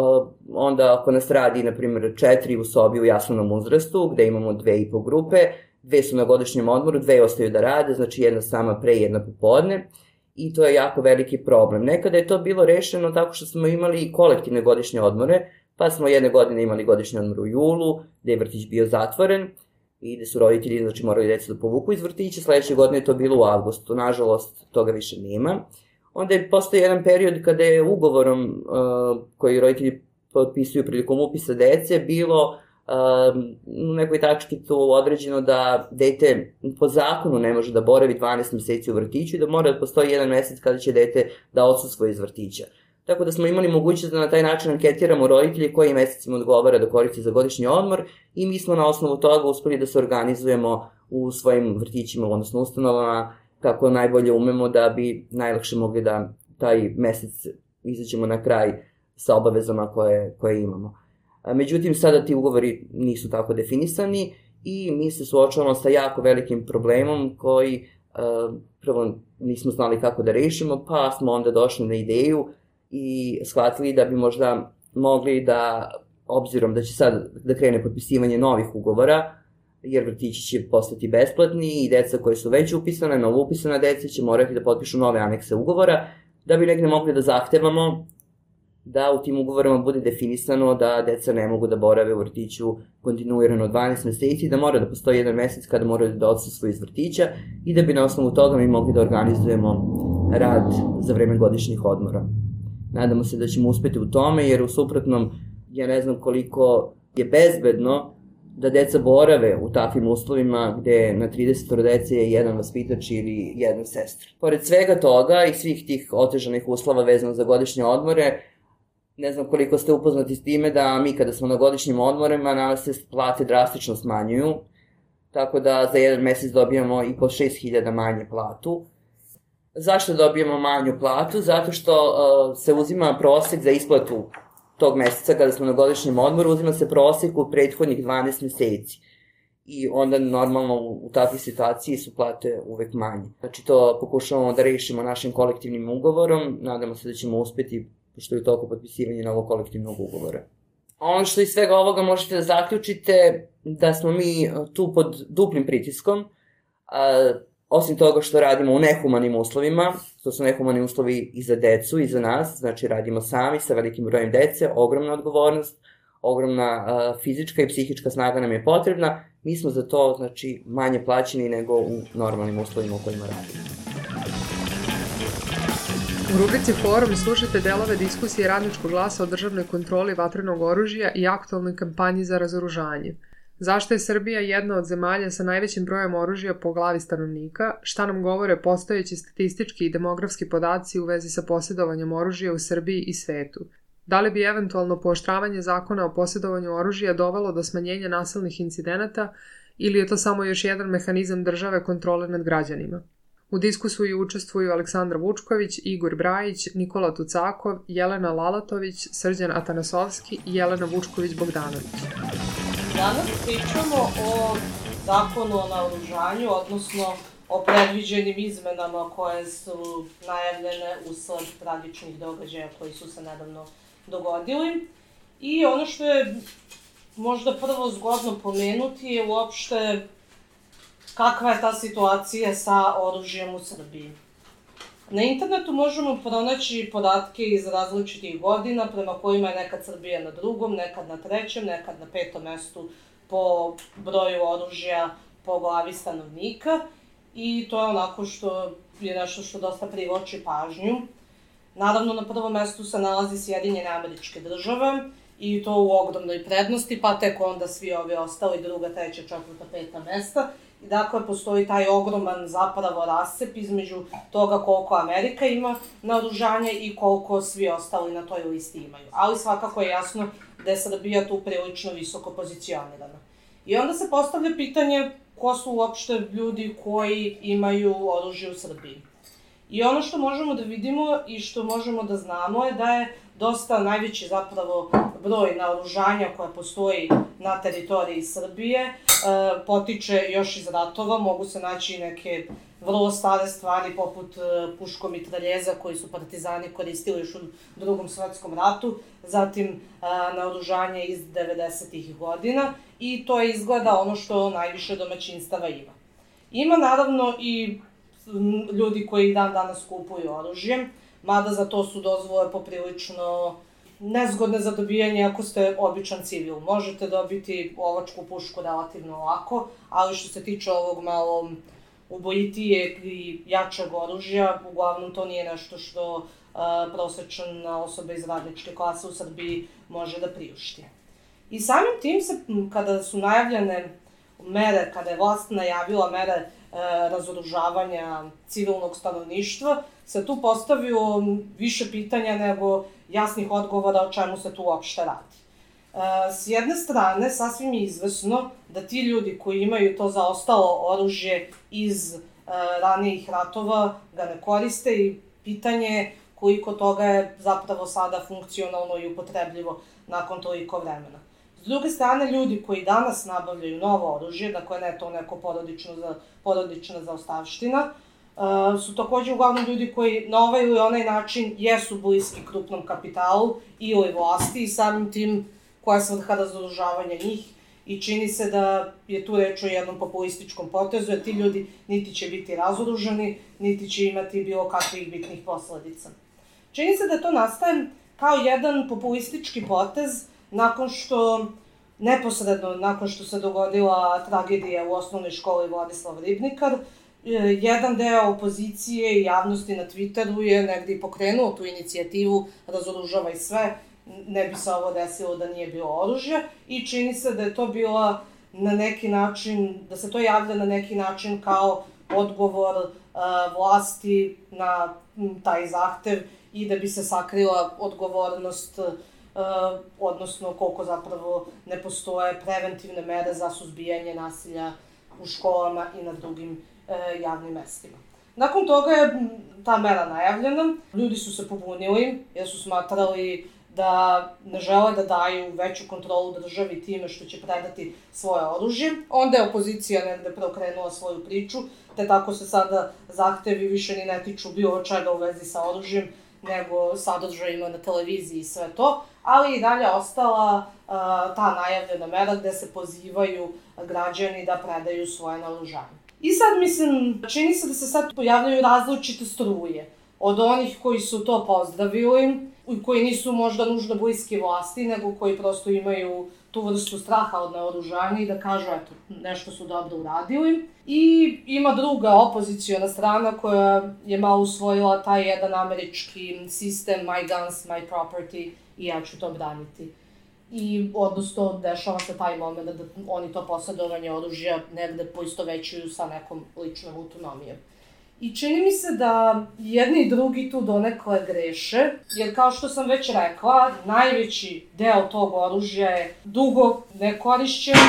[SPEAKER 3] onda ako nas radi, na primjer, 4 u sobi u jaslovnom uzrastu, gde imamo 2,5 grupe, 2 su na godišnjem odmoru, 2 ostaju da rade, znači jedna sama pre, jedna popodne, i to je jako veliki problem. Nekada je to bilo rešeno tako što smo imali kolektivne godišnje odmore, pa smo jedne godine imali godišnji odmor u julu, gde je vrtić bio zatvoren, i gde su roditelji, znači, morali decu da povuku iz vrtića, sledeće godine je to bilo u avgustu, nažalost, toga više nema. Onda je postoji jedan period kada je ugovorom koji roditelji potpisuju prilikom upisa dece bilo u nekoj tački to određeno da dete po zakonu ne može da boravi 12 meseci u vrtiću i da mora da postoji jedan mesec kada će dete da odsustvuje iz vrtića. Tako da smo imali mogućnost da na taj način anketiramo roditelje koji mesec im odgovara da koristi za godišnji odmor i mi smo na osnovu toga uspeli da se organizujemo u svojim vrtićima, odnosno ustanovama, kako najbolje umemo da bi najlakše mogli da taj mesec izađemo na kraj sa obavezama koje imamo. Međutim, sada ti ugovori nisu tako definisani i mi se suočavamo sa jako velikim problemom koji prvo nismo znali kako da rešimo, pa smo onda došli na ideju i shvatili da bi možda mogli da, obzirom da će sad da krene potpisivanje novih ugovora, jer vrtići će postati besplatni i deca koje su već upisane, novo upisana deca će morati da potpišu nove anekse ugovora, da bi negde mogli da zahtevamo da u tim ugovorima bude definisano da deca ne mogu da borave u vrtiću kontinuirano 12 meseci, da mora da postoji jedan mesec kada moraju da odsustvuju iz vrtića i da bi na osnovu toga mi mogli da organizujemo rad za vreme godišnjih odmora. Nadamo se da ćemo uspeti u tome, jer u suprotnom ja ne znam koliko je bezbedno da deca borave u takvim uslovima gde na 30 dece je jedan vaspitač ili jedna sestra. Pored svega toga i svih tih otežanih uslova vezano za godišnje odmore, ne znam koliko ste upoznati s time da mi kada smo na godišnjim odmorima, nama se plate drastično smanjuju, tako da za jedan mesec dobijamo i po 6.000 manje platu. Zašto dobijemo manju platu? Zato što se uzima prosek za isplatu tog meseca kada smo na godišnjem odmoru, uzima se prosek u prethodnih 12 meseci. I onda normalno u takvoj situaciji su plate uvek manje. Znači to pokušavamo da rešimo našim kolektivnim ugovorom, nadamo se da ćemo uspeti, pošto je u toku potpisivanje novog kolektivnog ugovora. Ono što iz svega ovoga možete da zaključite da smo mi tu pod duplim pritiskom, osim toga što radimo u nehumanim uslovima, to su nehumani uslovi i za decu i za nas, znači radimo sami sa velikim brojem dece, ogromna odgovornost, ogromna fizička i psihička snaga nam je potrebna, mi smo za to, znači, manje plaćeni nego u normalnim uslovima u kojima radimo.
[SPEAKER 1] U rubrici Forum slušate delove diskusije Radničkog glasa o državnoj kontroli vatrenog oružja i aktualnoj kampanji za razoružanje. Zašto je Srbija jedna od zemalja sa najvećim brojem oružja po glavi stanovnika? Šta nam govore postojeći statistički i demografski podaci u vezi sa posjedovanjem oružja u Srbiji i svetu? Da li bi eventualno pooštravanje zakona o posjedovanju oružja dovelo do smanjenja nasilnih incidenata ili je to samo još jedan mehanizam države kontrole nad građanima. U diskusiji učestvuju Aleksandar Vučković, Igor Brajić, Nikola Tucakov, Jelena Lalatović, Srđan Atanasovski i Jelena Vučković-Bogdanović.
[SPEAKER 7] Danas pričamo o zakonu o naoružanju, odnosno o predviđenim izmenama koje su najavljene usled tragičnih događaja koji su se nedavno dogodili. I ono što je možda prvo zgodno pomenuti je uopšte kakva je ta situacija sa oružjem u Srbiji. Na internetu možemo pronaći podatke iz različitih godina prema kojima je nekad Srbija na drugom, nekad na trećem, nekad na 5. mestu po broju oružja po glavi stanovnika i to je onako što je nešto što dosta privlači pažnju. Naravno, na prvom mestu se nalazi Sjedinjene Američke Države i to u ogromnoj prednosti, pa tek onda svi ovi ostali, 2., 3., 4., 5. mesta. I dakle, postoji taj ogroman zapravo rascep između toga koliko Amerika ima naoružanja i koliko svi ostali na toj listi imaju. Ali svakako je jasno da je Srbija tu prilično visoko pozicionirana. I onda se postavlja pitanje ko su uopšte ljudi koji imaju oružje u Srbiji. I ono što možemo da vidimo i što možemo da znamo je da je dosta najveći zapravo broj naoružanja koja postoji na teritoriji Srbije potiče još iz ratova, mogu se naći neke vrlo stare stvari poput puškomitraljeza koji su partizani koristili još u Drugom svetskom ratu, zatim naoružanje iz 90-ih godina i to je izgleda ono što najviše domaćinstava ima. Ima naravno i ljudi koji dan danas kupuju oružje, mada za to su dozvole poprilično nezgodne za dobijanje ako ste običan civil. Možete dobiti lovačku pušku relativno lako, ali što se tiče ovog malo ubojitijeg i jačeg oružja, uglavnom to nije nešto što prosečna osoba iz radničke klase u Srbiji može da priušti. I samim tim se, kada su najavljene mere, kada je vlast najavila mere razoružavanja civilnog stanovništva, se tu postavilo više pitanja nego jasnih odgovora o čemu se tu uopšte radi. S jedne strane, sasvim je izvesno da ti ljudi koji imaju to zaostalo oružje iz ranijih ratova ga ne koriste i pitanje je koliko toga je zapravo sada funkcionalno i upotrebljivo nakon toliko vremena. S druge strane, ljudi koji danas nabavljaju novo oružje, dakle ne to neko porodična zaostavština, su takođe uglavnom ljudi koji na ovaj ili onaj način jesu bliski krupnom kapitalu ili vlasti i samim tim koja je svrha razoružavanja njih i čini se da je tu reč o jednom populističkom potezu, jer ti ljudi niti će biti razoružani, niti će imati bilo kakvih bitnih posledica. Čini se da to nastaje kao jedan populistički potez neposredno nakon što se dogodila tragedija u osnovnoj školi Vladislav Ribnikar, jedan deo opozicije i javnosti na Twitteru je negdje pokrenuo tu inicijativu razoružavaj sve, ne bi se ovo desilo da nije bilo oružja i čini se da je to bila na neki način, da se to javlja na neki način kao odgovor vlasti na taj zahtev i da bi se sakrila odgovornost, odnosno koliko zapravo ne postoje preventivne mere za suzbijanje nasilja u školama i na drugim javnim mestima. Nakon toga je ta mera najavljena, ljudi su se pobunili jer su smatrali da ne žele da daju veću kontrolu državi time što će predati svoje oružje. Onda je opozicija negde preokrenula svoju priču, te tako se sada zahtevi više ni ne tiču bilo čega u vezi sa oružjem, nego sadržajima na televiziji i sve to, ali i dalje ostala ta najavljena mera gde se pozivaju građani da predaju svoje naoružanje. I sad, mislim, čini se da se sad pojavljaju različite struje. Od onih koji su to pozdravili, koji nisu možda nužno bliski vlasti, nego koji prosto imaju tu vrstu straha od naoružanja i da kažu, eto, nešto su dobro uradili. I ima druga opoziciona strana koja je malo usvojila taj jedan američki sistem my guns, my property i ja ću to braniti. I odnosno dešava se taj moment da oni to posjedovanje oružja negde poistovećuju sa nekom ličnom autonomijom. I čini mi se da jedni i drugi tu donekle greše, jer kao što sam već rekla, najveći deo tog oružja je dugo nekorišćen,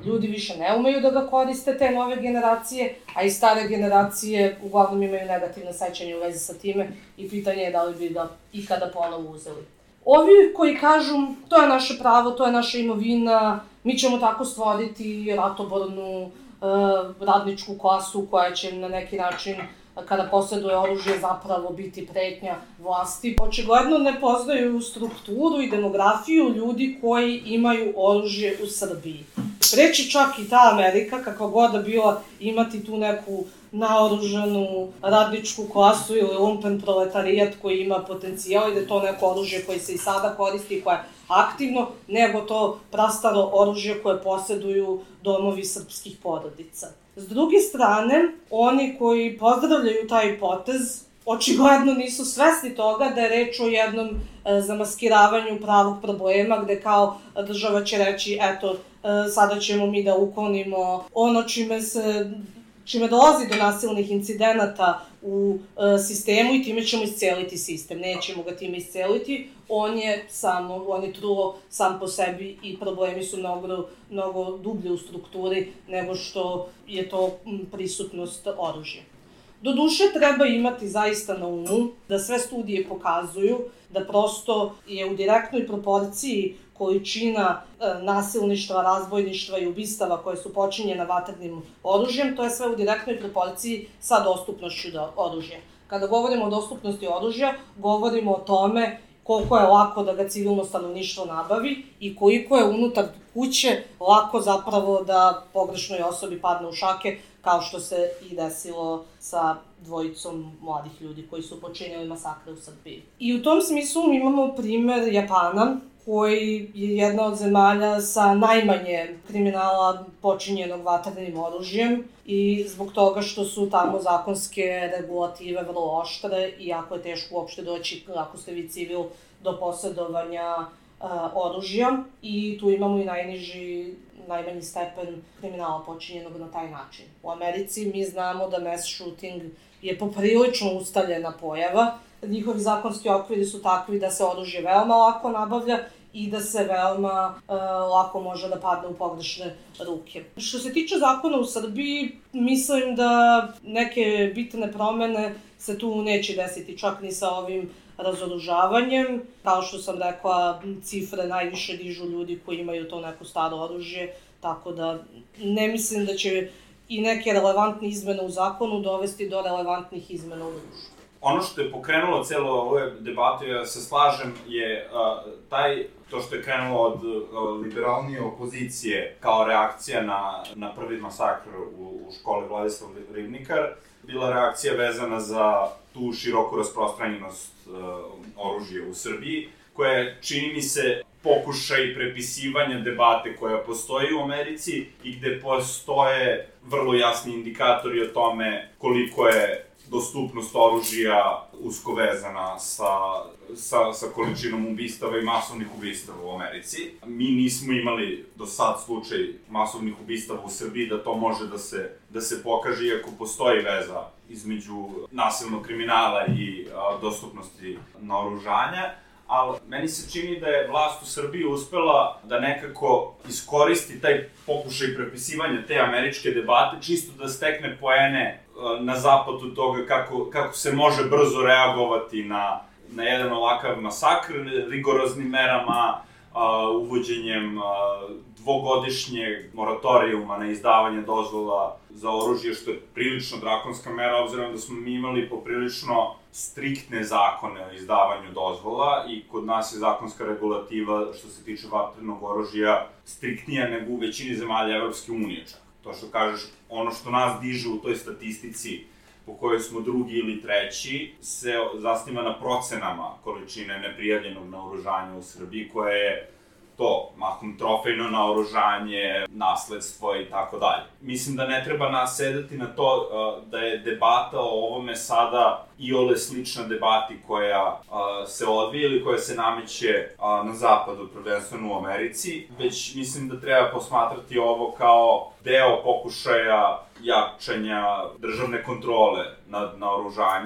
[SPEAKER 7] Ljudi više ne umeju da ga koriste, te nove generacije, a i stare generacije uglavnom imaju negativne sećanje u vezi sa time i pitanje je da li bi ga ikada ponovo uzeli. Ovi koji kažu, to je naše pravo, to je naša imovina, mi ćemo tako stvoriti ratobornu radničku klasu koja će na neki način, kada posjeduje oružje, zapravo biti pretnja vlasti. Očigledno ne poznaju strukturu i demografiju ljudi koji imaju oružje u Srbiji. Preći čak i ta Amerika, kakva god da bila, imati tu neku naoružanu radničku klasu ili lumpen proletarijat koji ima potencijal i da je to neko oružje koje se i sada koristi i koje je aktivno, nego to prastaro oružje koje posjeduju domovi srpskih porodica. S druge strane, oni koji pozdravljaju taj potez, očigledno nisu svesni toga da je reč o jednom zamaskiravanju pravog problema, gde kao država će reći, eto, sada ćemo mi da uklonimo ono čime dolazi do nasilnih incidenata u sistemu i time ćemo isceliti sistem. Nećemo ga time isceliti, on je trulo sam po sebi i problemi su mnogo dublje u strukturi nego što je to prisutnost oružja. Doduše, treba imati zaista na umu da sve studije pokazuju da prosto je u direktnoj proporciji količina nasilništva, razbojništva i ubistava koje su počinjena vatrenim oružjem, to je sve u direktnoj proporciji sa dostupnošću oružja. Kada govorimo o dostupnosti oružja, govorimo o tome koliko je lako da ga civilno stanovništvo nabavi i koliko je unutar kuće lako zapravo da pogrešnoj osobi padne u šake, kao što se i desilo sa dvojicom mladih ljudi koji su počinili masakre u Srbiji. I u tom smislu imamo primer Japana, koji je jedna od zemalja sa najmanje kriminala počinjenog vatrenim oružjem i zbog toga što su tamo zakonske regulative vrlo oštre i jako je teško uopšte doći, ako ste vi civil, do posjedovanja oružja i tu imamo i najmanji stepen kriminala počinjenog na taj način. U Americi mi znamo da mass shooting je poprilično ustaljena pojava. Njihovi zakonski okviri su takvi da se oružje veoma lako nabavlja i da se veoma lako može da padne u pogrešne ruke. Što se tiče zakona u Srbiji, mislim da neke bitne promene se tu neće desiti, čak ni sa ovim razoružavanjem. Kao što sam rekla, cifre najviše dižu ljudi koji imaju to neko staro oružje, tako da ne mislim da će i neke relevantne izmene u zakonu dovesti do relevantnih izmena u društvu.
[SPEAKER 4] Ono što je pokrenulo celo ove debate, ja se slažem, je to što je krenulo od liberalnije opozicije kao reakcija na prvi masakr u školi Vladislav Ribnikar, bila reakcija vezana za tu široku rasprostranjenost oružja u Srbiji, koja je, čini mi se, pokušaj prepisivanja debate koja postoji u Americi i gde postoje vrlo jasni indikatori o tome koliko je dostupnost oružja usko vezana sa količinom ubistava i masovnih ubistava u Americi. Mi nismo imali do sad slučaj masovnih ubistava u Srbiji da to može da se pokaže, iako postoji veza između nasilnog kriminala i dostupnosti naoružanja. Ali meni se čini da je vlast u Srbiji uspela da nekako iskoristi taj pokušaj prepisivanja te američke debate, čisto da stekne poene na zapadu toga kako se može brzo reagovati na jedan ovakav masakr, rigoroznim merama, uvođenjem dvogodišnjeg moratorijuma na izdavanje dozvola za oružje, što je prilično drakonska mera, obzirom da smo mi imali poprilično striktne zakone o izdavanju dozvola i kod nas je zakonska regulativa što se tiče vatrenog oružja striktnija nego u većini zemalja Evropske unije čak. To što kažeš, ono što nas diže u toj statistici po kojoj smo drugi ili treći, se zasniva na procenama količine neprijavljenog naoružanja u Srbiji, koje je to, mahom trofejno naoružanje, nasledstvo i tako dalje. Mislim da ne treba nasedati na to da je debata o ovome sada iole slična debati koja se odvija ili koja se nameće na zapadu, prvenstveno u Americi, već mislim da treba posmatrati ovo kao deo pokušaja jačanja državne kontrole nad naoružanjem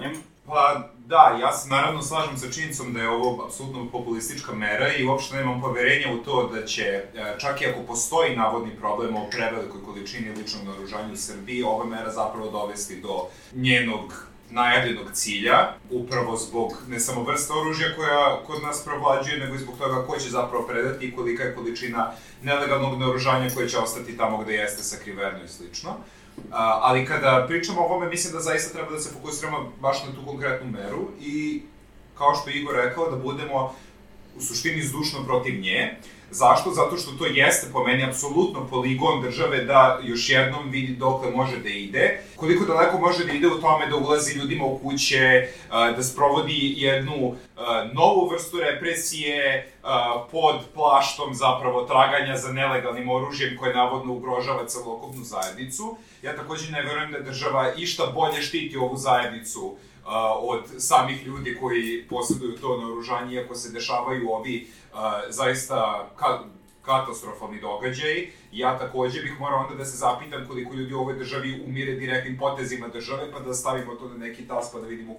[SPEAKER 4] Pa da, ja se naravno slažem sa činjenicom da je ovo apsolutno populistička mera i uopšte nemam poverenja u to da će, čak i ako postoji navodni problem o prevelikoj količini ličnog naoružanja u Srbiji, ova mera zapravo dovesti do njenog najavljenog cilja, upravo zbog ne samo vrsta oružja koja kod nas provlađuje, nego i zbog toga ko će zapravo predati i kolika je količina nelegalnog naoružanja koje će ostati tamo gde jeste sakriveno i slično. Ali kada pričamo o ovome, mislim da zaista treba da se fokusiramo baš na tu konkretnu meru i, kao što je Igor rekao, da budemo u suštini zdušno protiv nje. Zašto? Zato što to jeste po meni apsolutno poligon države da još jednom vidi dokle može da ide, koliko daleko može da ide u tome da ulazi ljudima u kuće, da sprovodi jednu novu vrstu represije pod plaštom zapravo traganja za nelegalnim oružjem koje navodno ugrožava celokupnu zajednicu. Ja takođe ne verujem da država išta bolje štiti ovu zajednicu od samih ljudi koji posjeduju to naoružanje, iako se dešavaju ovi zaista katastrofalni događaji. Ja takođe bih morao onda da se zapitam koliko ljudi u ovoj državi umire direktnim potezima države, pa da stavimo to na neki tas pa da vidimo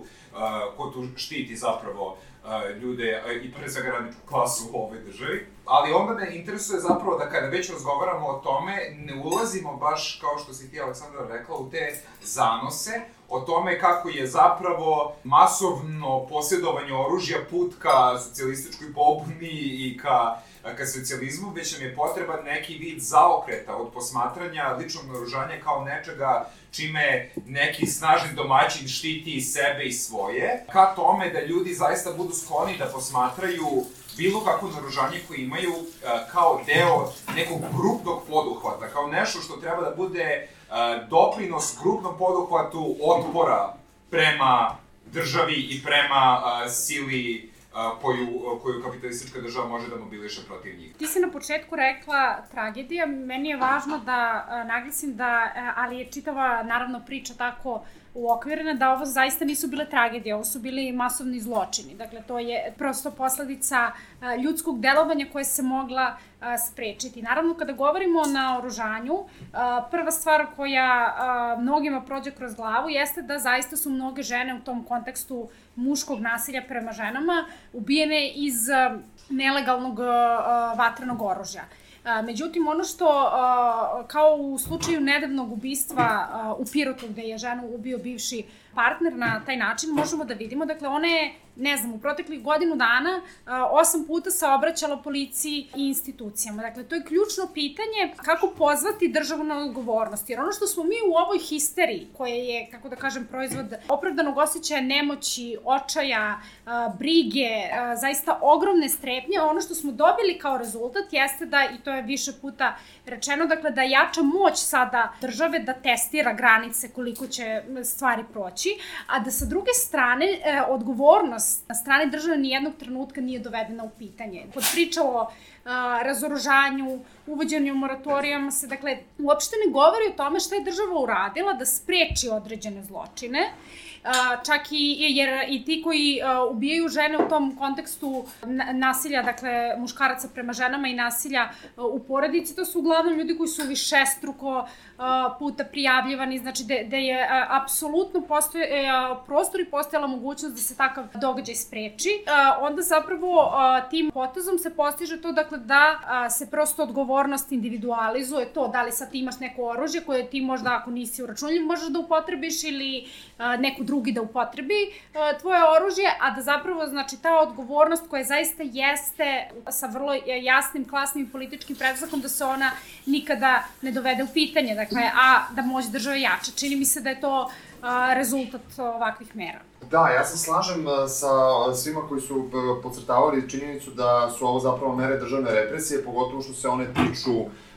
[SPEAKER 4] ko tu štiti zapravo ljude i pre svega radničku klasu u ovoj državi. Ali onda me interesuje zapravo da kada već razgovaramo o tome, ne ulazimo baš, kao što si ti, Aleksandra, rekla, u te zanose, o tome kako je zapravo masovno posjedovanje oružja put ka socijalističkoj pobuni i ka socijalizmu, već nam je potreban neki vid zaokreta od posmatranja ličnog naoružanja kao nečega čime neki snažni domaćin štiti i sebe i svoje, ka tome da ljudi zaista budu skloni da posmatraju bilo kakvo naoružanje koje imaju kao deo nekog grupnog poduhvata, kao nešto što treba da bude doprinos grupnom poduhvatu otpora prema državi i prema sili koju kapitalistička država može da mobiliše protiv njih.
[SPEAKER 8] Ti si na početku rekla tragedija, meni je važno da naglasim da, ali je čitava naravno priča tako uokvirena, da ovo zaista nisu bile tragedije, ovo su bili masovni zločini. Dakle, to je prosto posledica ljudskog delovanja koje se mogla sprečiti. Naravno, kada govorimo o naoružanju, prva stvar koja mnogima prođe kroz glavu jeste da zaista su mnoge žene u tom kontekstu muškog nasilja prema ženama ubijene iz nelegalnog vatrenog oružja. Međutim, ono što, kao u slučaju nedavnog ubistva u Pirotu, gde je ženu ubio bivši partner na taj način, možemo da vidimo, dakle, ona je, ne znam, u proteklih godinu dana 8 puta se obraćala policiji i institucijama. Dakle, to je ključno pitanje kako pozvati državu na odgovornost. Jer ono što smo mi u ovoj histeriji, koja je, kako da kažem, proizvod opravdanog osjećaja nemoći, očaja, brige, zaista ogromne strepnje, ono što smo dobili kao rezultat jeste da, i to je više puta rečeno, dakle, da jača moć sada države da testira granice koliko će stvari proći, a da sa druge strane odgovornost na strani države nijednog trenutka nije dovedena u pitanje. Kod priča o razoružanju, uvođenju moratorijama se, dakle, uopšte ne govori o tome šta je država uradila da spreči određene zločine, čak jer i ti koji ubijaju žene u tom kontekstu nasilja, dakle, muškaraca prema ženama i nasilja u porodici, to su uglavnom ljudi koji su višestruko puta prijavljivani, znači da je apsolutno prostor i postojala mogućnost da se takav događaj spreči. Onda zapravo tim potezom se postiže to, dakle, da se prosto odgovornost individualizuje, to da li sad ti imaš neko oružje koje ti možda, ako nisi uračunljiv, možeš da upotrebiš ili neko drugi da upotrebi tvoje oružje, a da zapravo, znači, ta odgovornost koja zaista jeste sa vrlo jasnim, klasnim i političkim predznakom da se ona nikada ne dovede u pitanje, dakle, a da moć države jača. Čini mi se da je to rezultat ovakvih mera.
[SPEAKER 5] Da, ja se slažem sa svima koji su podcrtavali činjenicu da su ovo zapravo mere državne represije, pogotovo što se one tiču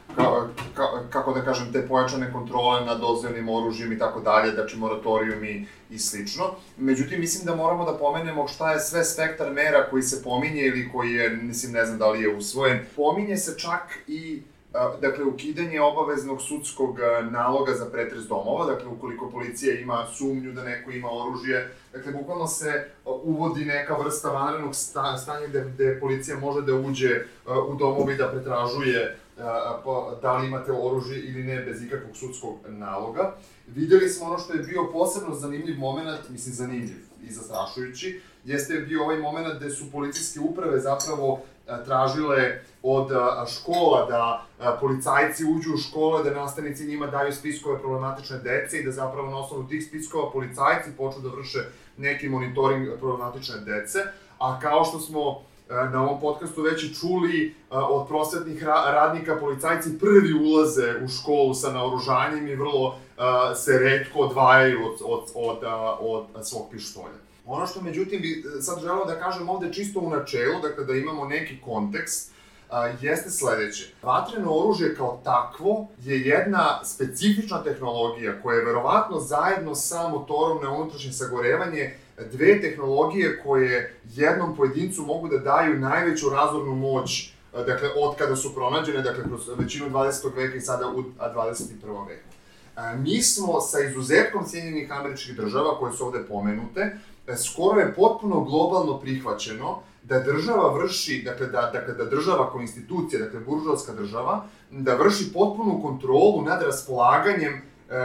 [SPEAKER 5] kako da kažem, te pojačane kontrole nad dozvoljenim oružjem i tako dalje, znači moratorijumi i slično. Međutim, mislim da moramo da pomenemo šta je sve spektar mera koji se pominje ili koji je, mislim, ne znam da li je usvojen. Pominje se čak i dakle, ukidanje obaveznog sudskog naloga za pretres domova, dakle, ukoliko policija ima sumnju da neko ima oružje, dakle, bukvalno se uvodi neka vrsta vanrednog stanja gde policija može da uđe u domovi da pretražuje da li imate oružje ili ne bez ikakvog sudskog naloga. Videli smo ono što je bio posebno zanimljiv moment, mislim zanimljiv i zastrašujući, jeste bio ovaj moment gde su policijske uprave zapravo tražile od škola da policajci uđu u škole, da nastavnici njima daju spiskove problematične dece i da zapravo na osnovu tih spiskova policajci počnu da vrše neki monitoring problematične dece. A kao što smo na ovom podcastu već i čuli, od prosvetnih radnika policajci prvi ulaze u školu sa naoružanjem i vrlo se retko odvajaju od svog pištolja. Ono što međutim bi sad želeo da kažem ovde čisto u načelu, dakle da imamo neki kontekst, jeste sledeće. Vatreno oružje kao takvo je jedna specifična tehnologija koja je verovatno zajedno sa motorom na unutrašnje sagorevanje dve tehnologije koje jednom pojedincu mogu da daju najveću razornu moć, dakle, od kada su pronađene, dakle, kroz većinu 20. veka i sada u 21. veku. Mi smo sa izuzetkom Sjedinjenih Američkih Država, koje su ovde pomenute, skoro je potpuno globalno prihvaćeno da država vrši, dakle, da država kao institucija, dakle, buržoaska država, da vrši potpunu kontrolu nad raspolaganjem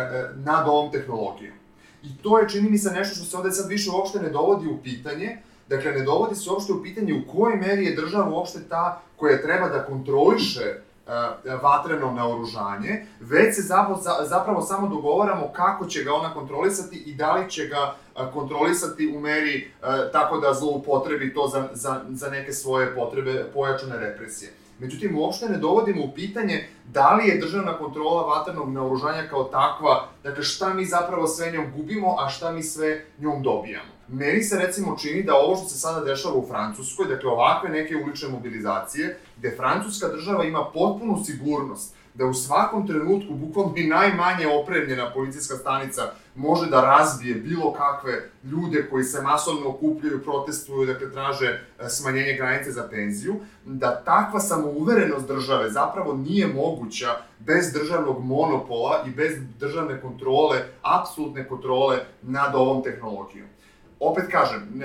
[SPEAKER 5] nad ovom tehnologijom. I to je, čini mi se, nešto što se ovde sad više uopšte ne dovodi u pitanje. Dakle, ne dovodi se uopšte u pitanje u kojoj meri je država uopšte ta koja treba da kontroliše vatreno naoružanje, već se zapravo samo dogovaramo kako će ga ona kontrolisati i da li će ga kontrolisati u meri tako da zloupotrebi to za neke svoje potrebe pojačane represije. Međutim, uopšte ne dovodimo u pitanje da li je državna kontrola vatrenog naoružanja kao takva, dakle šta mi zapravo sve njom gubimo, a šta mi sve njom dobijamo. Meni se recimo čini da ovo što se sada dešava u Francuskoj, dakle ovakve neke ulične mobilizacije, gde francuska država ima potpunu sigurnost da u svakom trenutku, bukvalno i najmanje opremljena policijska stanica može da razbije bilo kakve ljude koji se masovno okupljaju, protestuju, dakle traže smanjenje granice za penziju, da takva samouverenost države zapravo nije moguća bez državnog monopola i bez državne kontrole, apsolutne kontrole nad ovom tehnologijom. Opet kažem,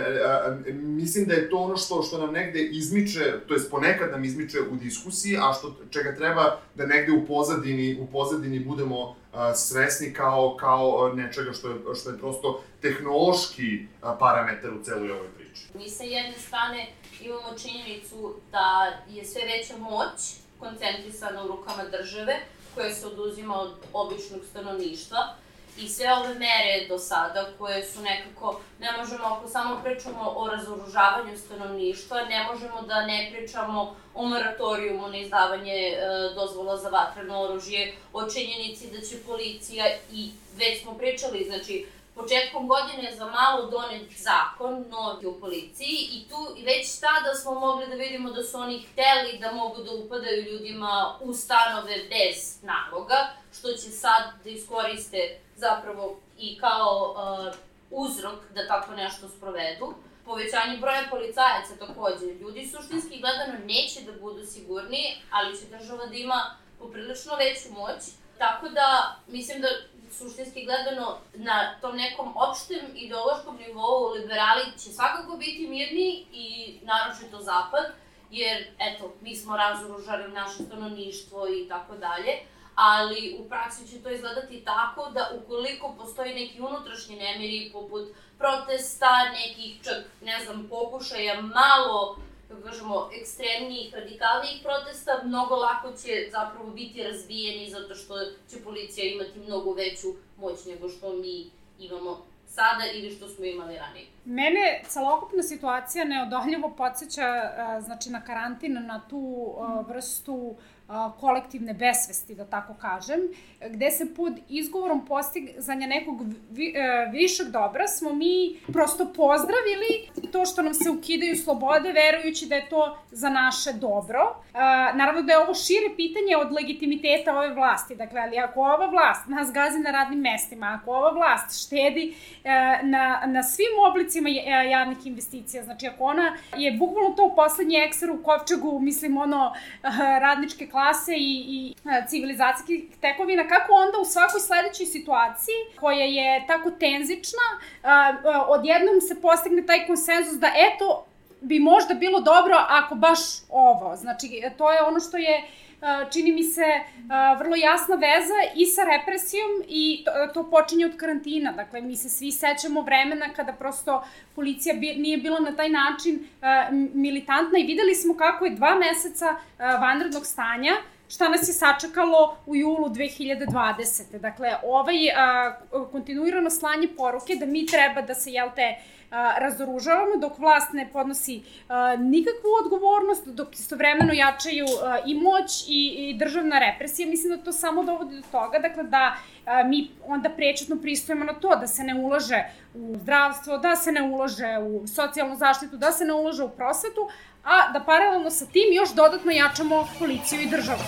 [SPEAKER 5] mislim da je to ono što nam negde izmiče, to jest ponekad nam izmiče u diskusiji, a čega treba da negde u pozadini budemo svesni kao nečega što je prosto tehnološki parametar u celoj ovoj priči.
[SPEAKER 9] Mi sa jedne strane imamo činjenicu da je sve veća moć koncentrisana u rukama države, koja se oduzima od običnog stanovništva. I sve ove mere do sada koje su nekako, ne možemo, ako samo pričamo o razoružavanju stanovništva, ne možemo da ne pričamo o moratorijumu na izdavanje dozvola za vatreno oružje, o činjenici da će policija, i već smo pričali, znači, početkom godine za malo donet zakon novi u policiji i već tada smo mogli da vidimo da su oni hteli da mogu da upadaju ljudima u stanove bez naloga, što će sad da iskoriste zapravo i kao uzrok da tako nešto sprovedu. Povećanje broja policajaca takođe. Ljudi suštinski gledano neće da budu sigurni, ali će država da ima poprilično veću moć. Tako da, mislim da suštinski gledano na tom nekom opštem ideološkom nivou liberali će svakako biti mirni i naročito zapad, jer eto, mi smo razoružali naše stanovništvo i tako dalje, ali u praksi će to izgledati tako da ukoliko postoji neki unutrašnji nemiri poput protesta, nekih čak, ne znam, pokušaja malo, kako kažemo, ekstremnijih, radikalnijih protesta, mnogo lako će zapravo biti razbijeni zato što će policija imati mnogo veću moć nego što mi imamo sada ili što smo imali ranije.
[SPEAKER 8] Mene celokupna situacija neodoljivo podsjeća znači, na karantin, na tu vrstu kolektivne besvesti, da tako kažem, gde se pod izgovorom postizanja nekog višeg dobra smo mi prosto pozdravili to što nam se ukidaju slobode, verujući da je to za naše dobro. Naravno da je ovo šire pitanje od legitimiteta ove vlasti, dakle, ali ako ova vlast nas gazi na radnim mestima, ako ova vlast štedi na svim oblicima javnih investicija, znači ako ona je bukvalno to poslednji ekser u kovčegu, mislim, radničke klase i civilizacijskih tekovina, kako onda u svakoj sledećoj situaciji, koja je tako tenzična, odjednom se postigne taj konsenzus da eto, bi možda bilo dobro ako baš ovo. Znači, to je ono što je čini mi se, vrlo jasna veza i sa represijom i to počinje od karantina. Dakle, mi se svi sećamo vremena kada prosto policija nije bila na taj način militantna i videli smo kako je 2 meseca vanrednog stanja šta nas je sačekalo u julu 2020. Dakle, kontinuirano slanje poruke da mi treba da se, razoružavamo dok vlast ne podnosi nikakvu odgovornost, dok istovremeno jačaju i moć i državna represija. Mislim da to samo dovodi do toga, dakle, da mi onda prečutno pristojimo na to da se ne ulaže u zdravstvo, da se ne ulaže u socijalnu zaštitu, da se ne ulaže u prosvetu, a da paralelno sa tim još dodatno jačamo policiju i državu.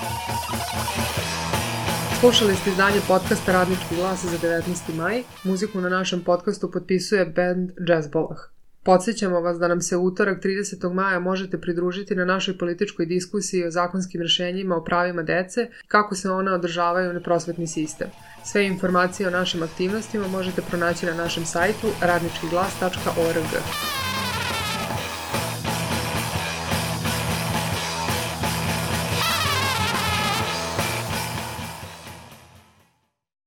[SPEAKER 1] Slušali ste izdanje podcasta Radnički glas za 19. maj. Muziku na našem podcastu potpisuje band Jazzbolah. Podsjećamo vas da nam se utorak 30. maja možete pridružiti na našoj političkoj diskusiji o zakonskim rešenjima o pravima dece i kako se one održavaju na prosvetni sistem. Sve informacije o našim aktivnostima možete pronaći na našem sajtu radničkiglas.org.